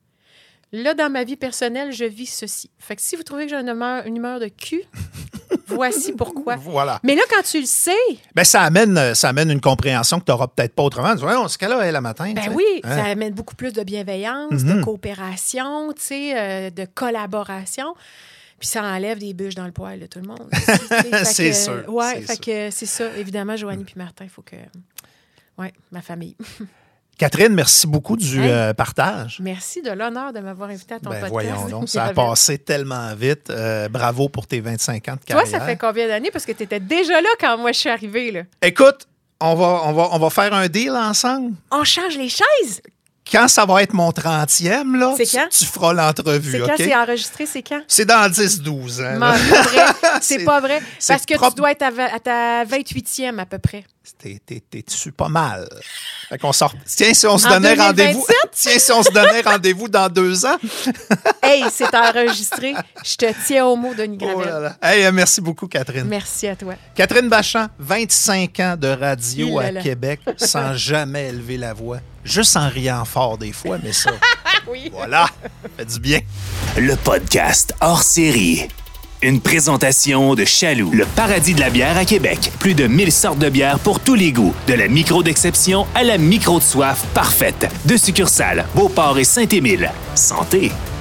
Là, dans ma vie personnelle, je vis ceci. Fait que si vous trouvez que j'ai une humeur, une humeur de cul, voici pourquoi. Voilà. Mais là, quand tu le sais, Ben, ça amène, ça amène une compréhension que tu n'auras peut-être pas autrement. Tu dis, ouais, on se là, le matin. ben tu sais. oui, Hein? ça amène beaucoup plus de bienveillance, Mhm. de coopération, tu sais, euh, de collaboration. Puis ça enlève des bûches dans le poêle de tout le monde. aussi, tu sais. Fait C'est que, sûr, Ouais, c'est fait sûr. que c'est ça. Évidemment, Joanie puis Martin, il faut que... Oui, ma famille. Catherine, merci beaucoup du Hey. euh, partage. Merci de l'honneur de m'avoir invité à ton Ben, podcast. voyons donc, ça a Bienvenue. passé tellement vite. Euh, bravo pour tes vingt-cinq ans de Toi, carrière. ça fait combien d'années? Parce que tu étais déjà là quand moi, je suis arrivée. Là. Écoute, on va, on, va, on va faire un deal ensemble. On change les chaises! Quand ça va être mon trentième, là, C'est tu, quand? tu feras l'entrevue, C'est OK? quand c'est enregistré? C'est quand? C'est dans dix douze ans. Non, là. c'est pas vrai. C'est C'est- pas vrai. c'est Parce que propre. tu dois être à, va- à ta vingt-huitième à peu près. T'es, t'es, t'es-tu pas mal? Fait qu'on sort... Tiens, si on se En donnait deux mille vingt-sept? rendez-vous... Tiens, si on se donnait rendez-vous dans deux ans. Hey, c'est enregistré. Je te tiens au mot, Denis Oh Gravel. là là. Hey, euh, merci beaucoup, Catherine. Merci à toi. Catherine Bachand, vingt-cinq ans de radio Il à là là. Québec sans jamais élever la voix. Juste en riant fort des fois, mais ça, Oui. voilà, ça fait du bien. Le podcast hors série. Une présentation de Chaloux, le paradis de la bière à Québec. Plus de mille sortes de bières pour tous les goûts. De la micro d'exception à la micro de soif parfaite. Deux succursales, Beauport et Saint-Émile. Santé!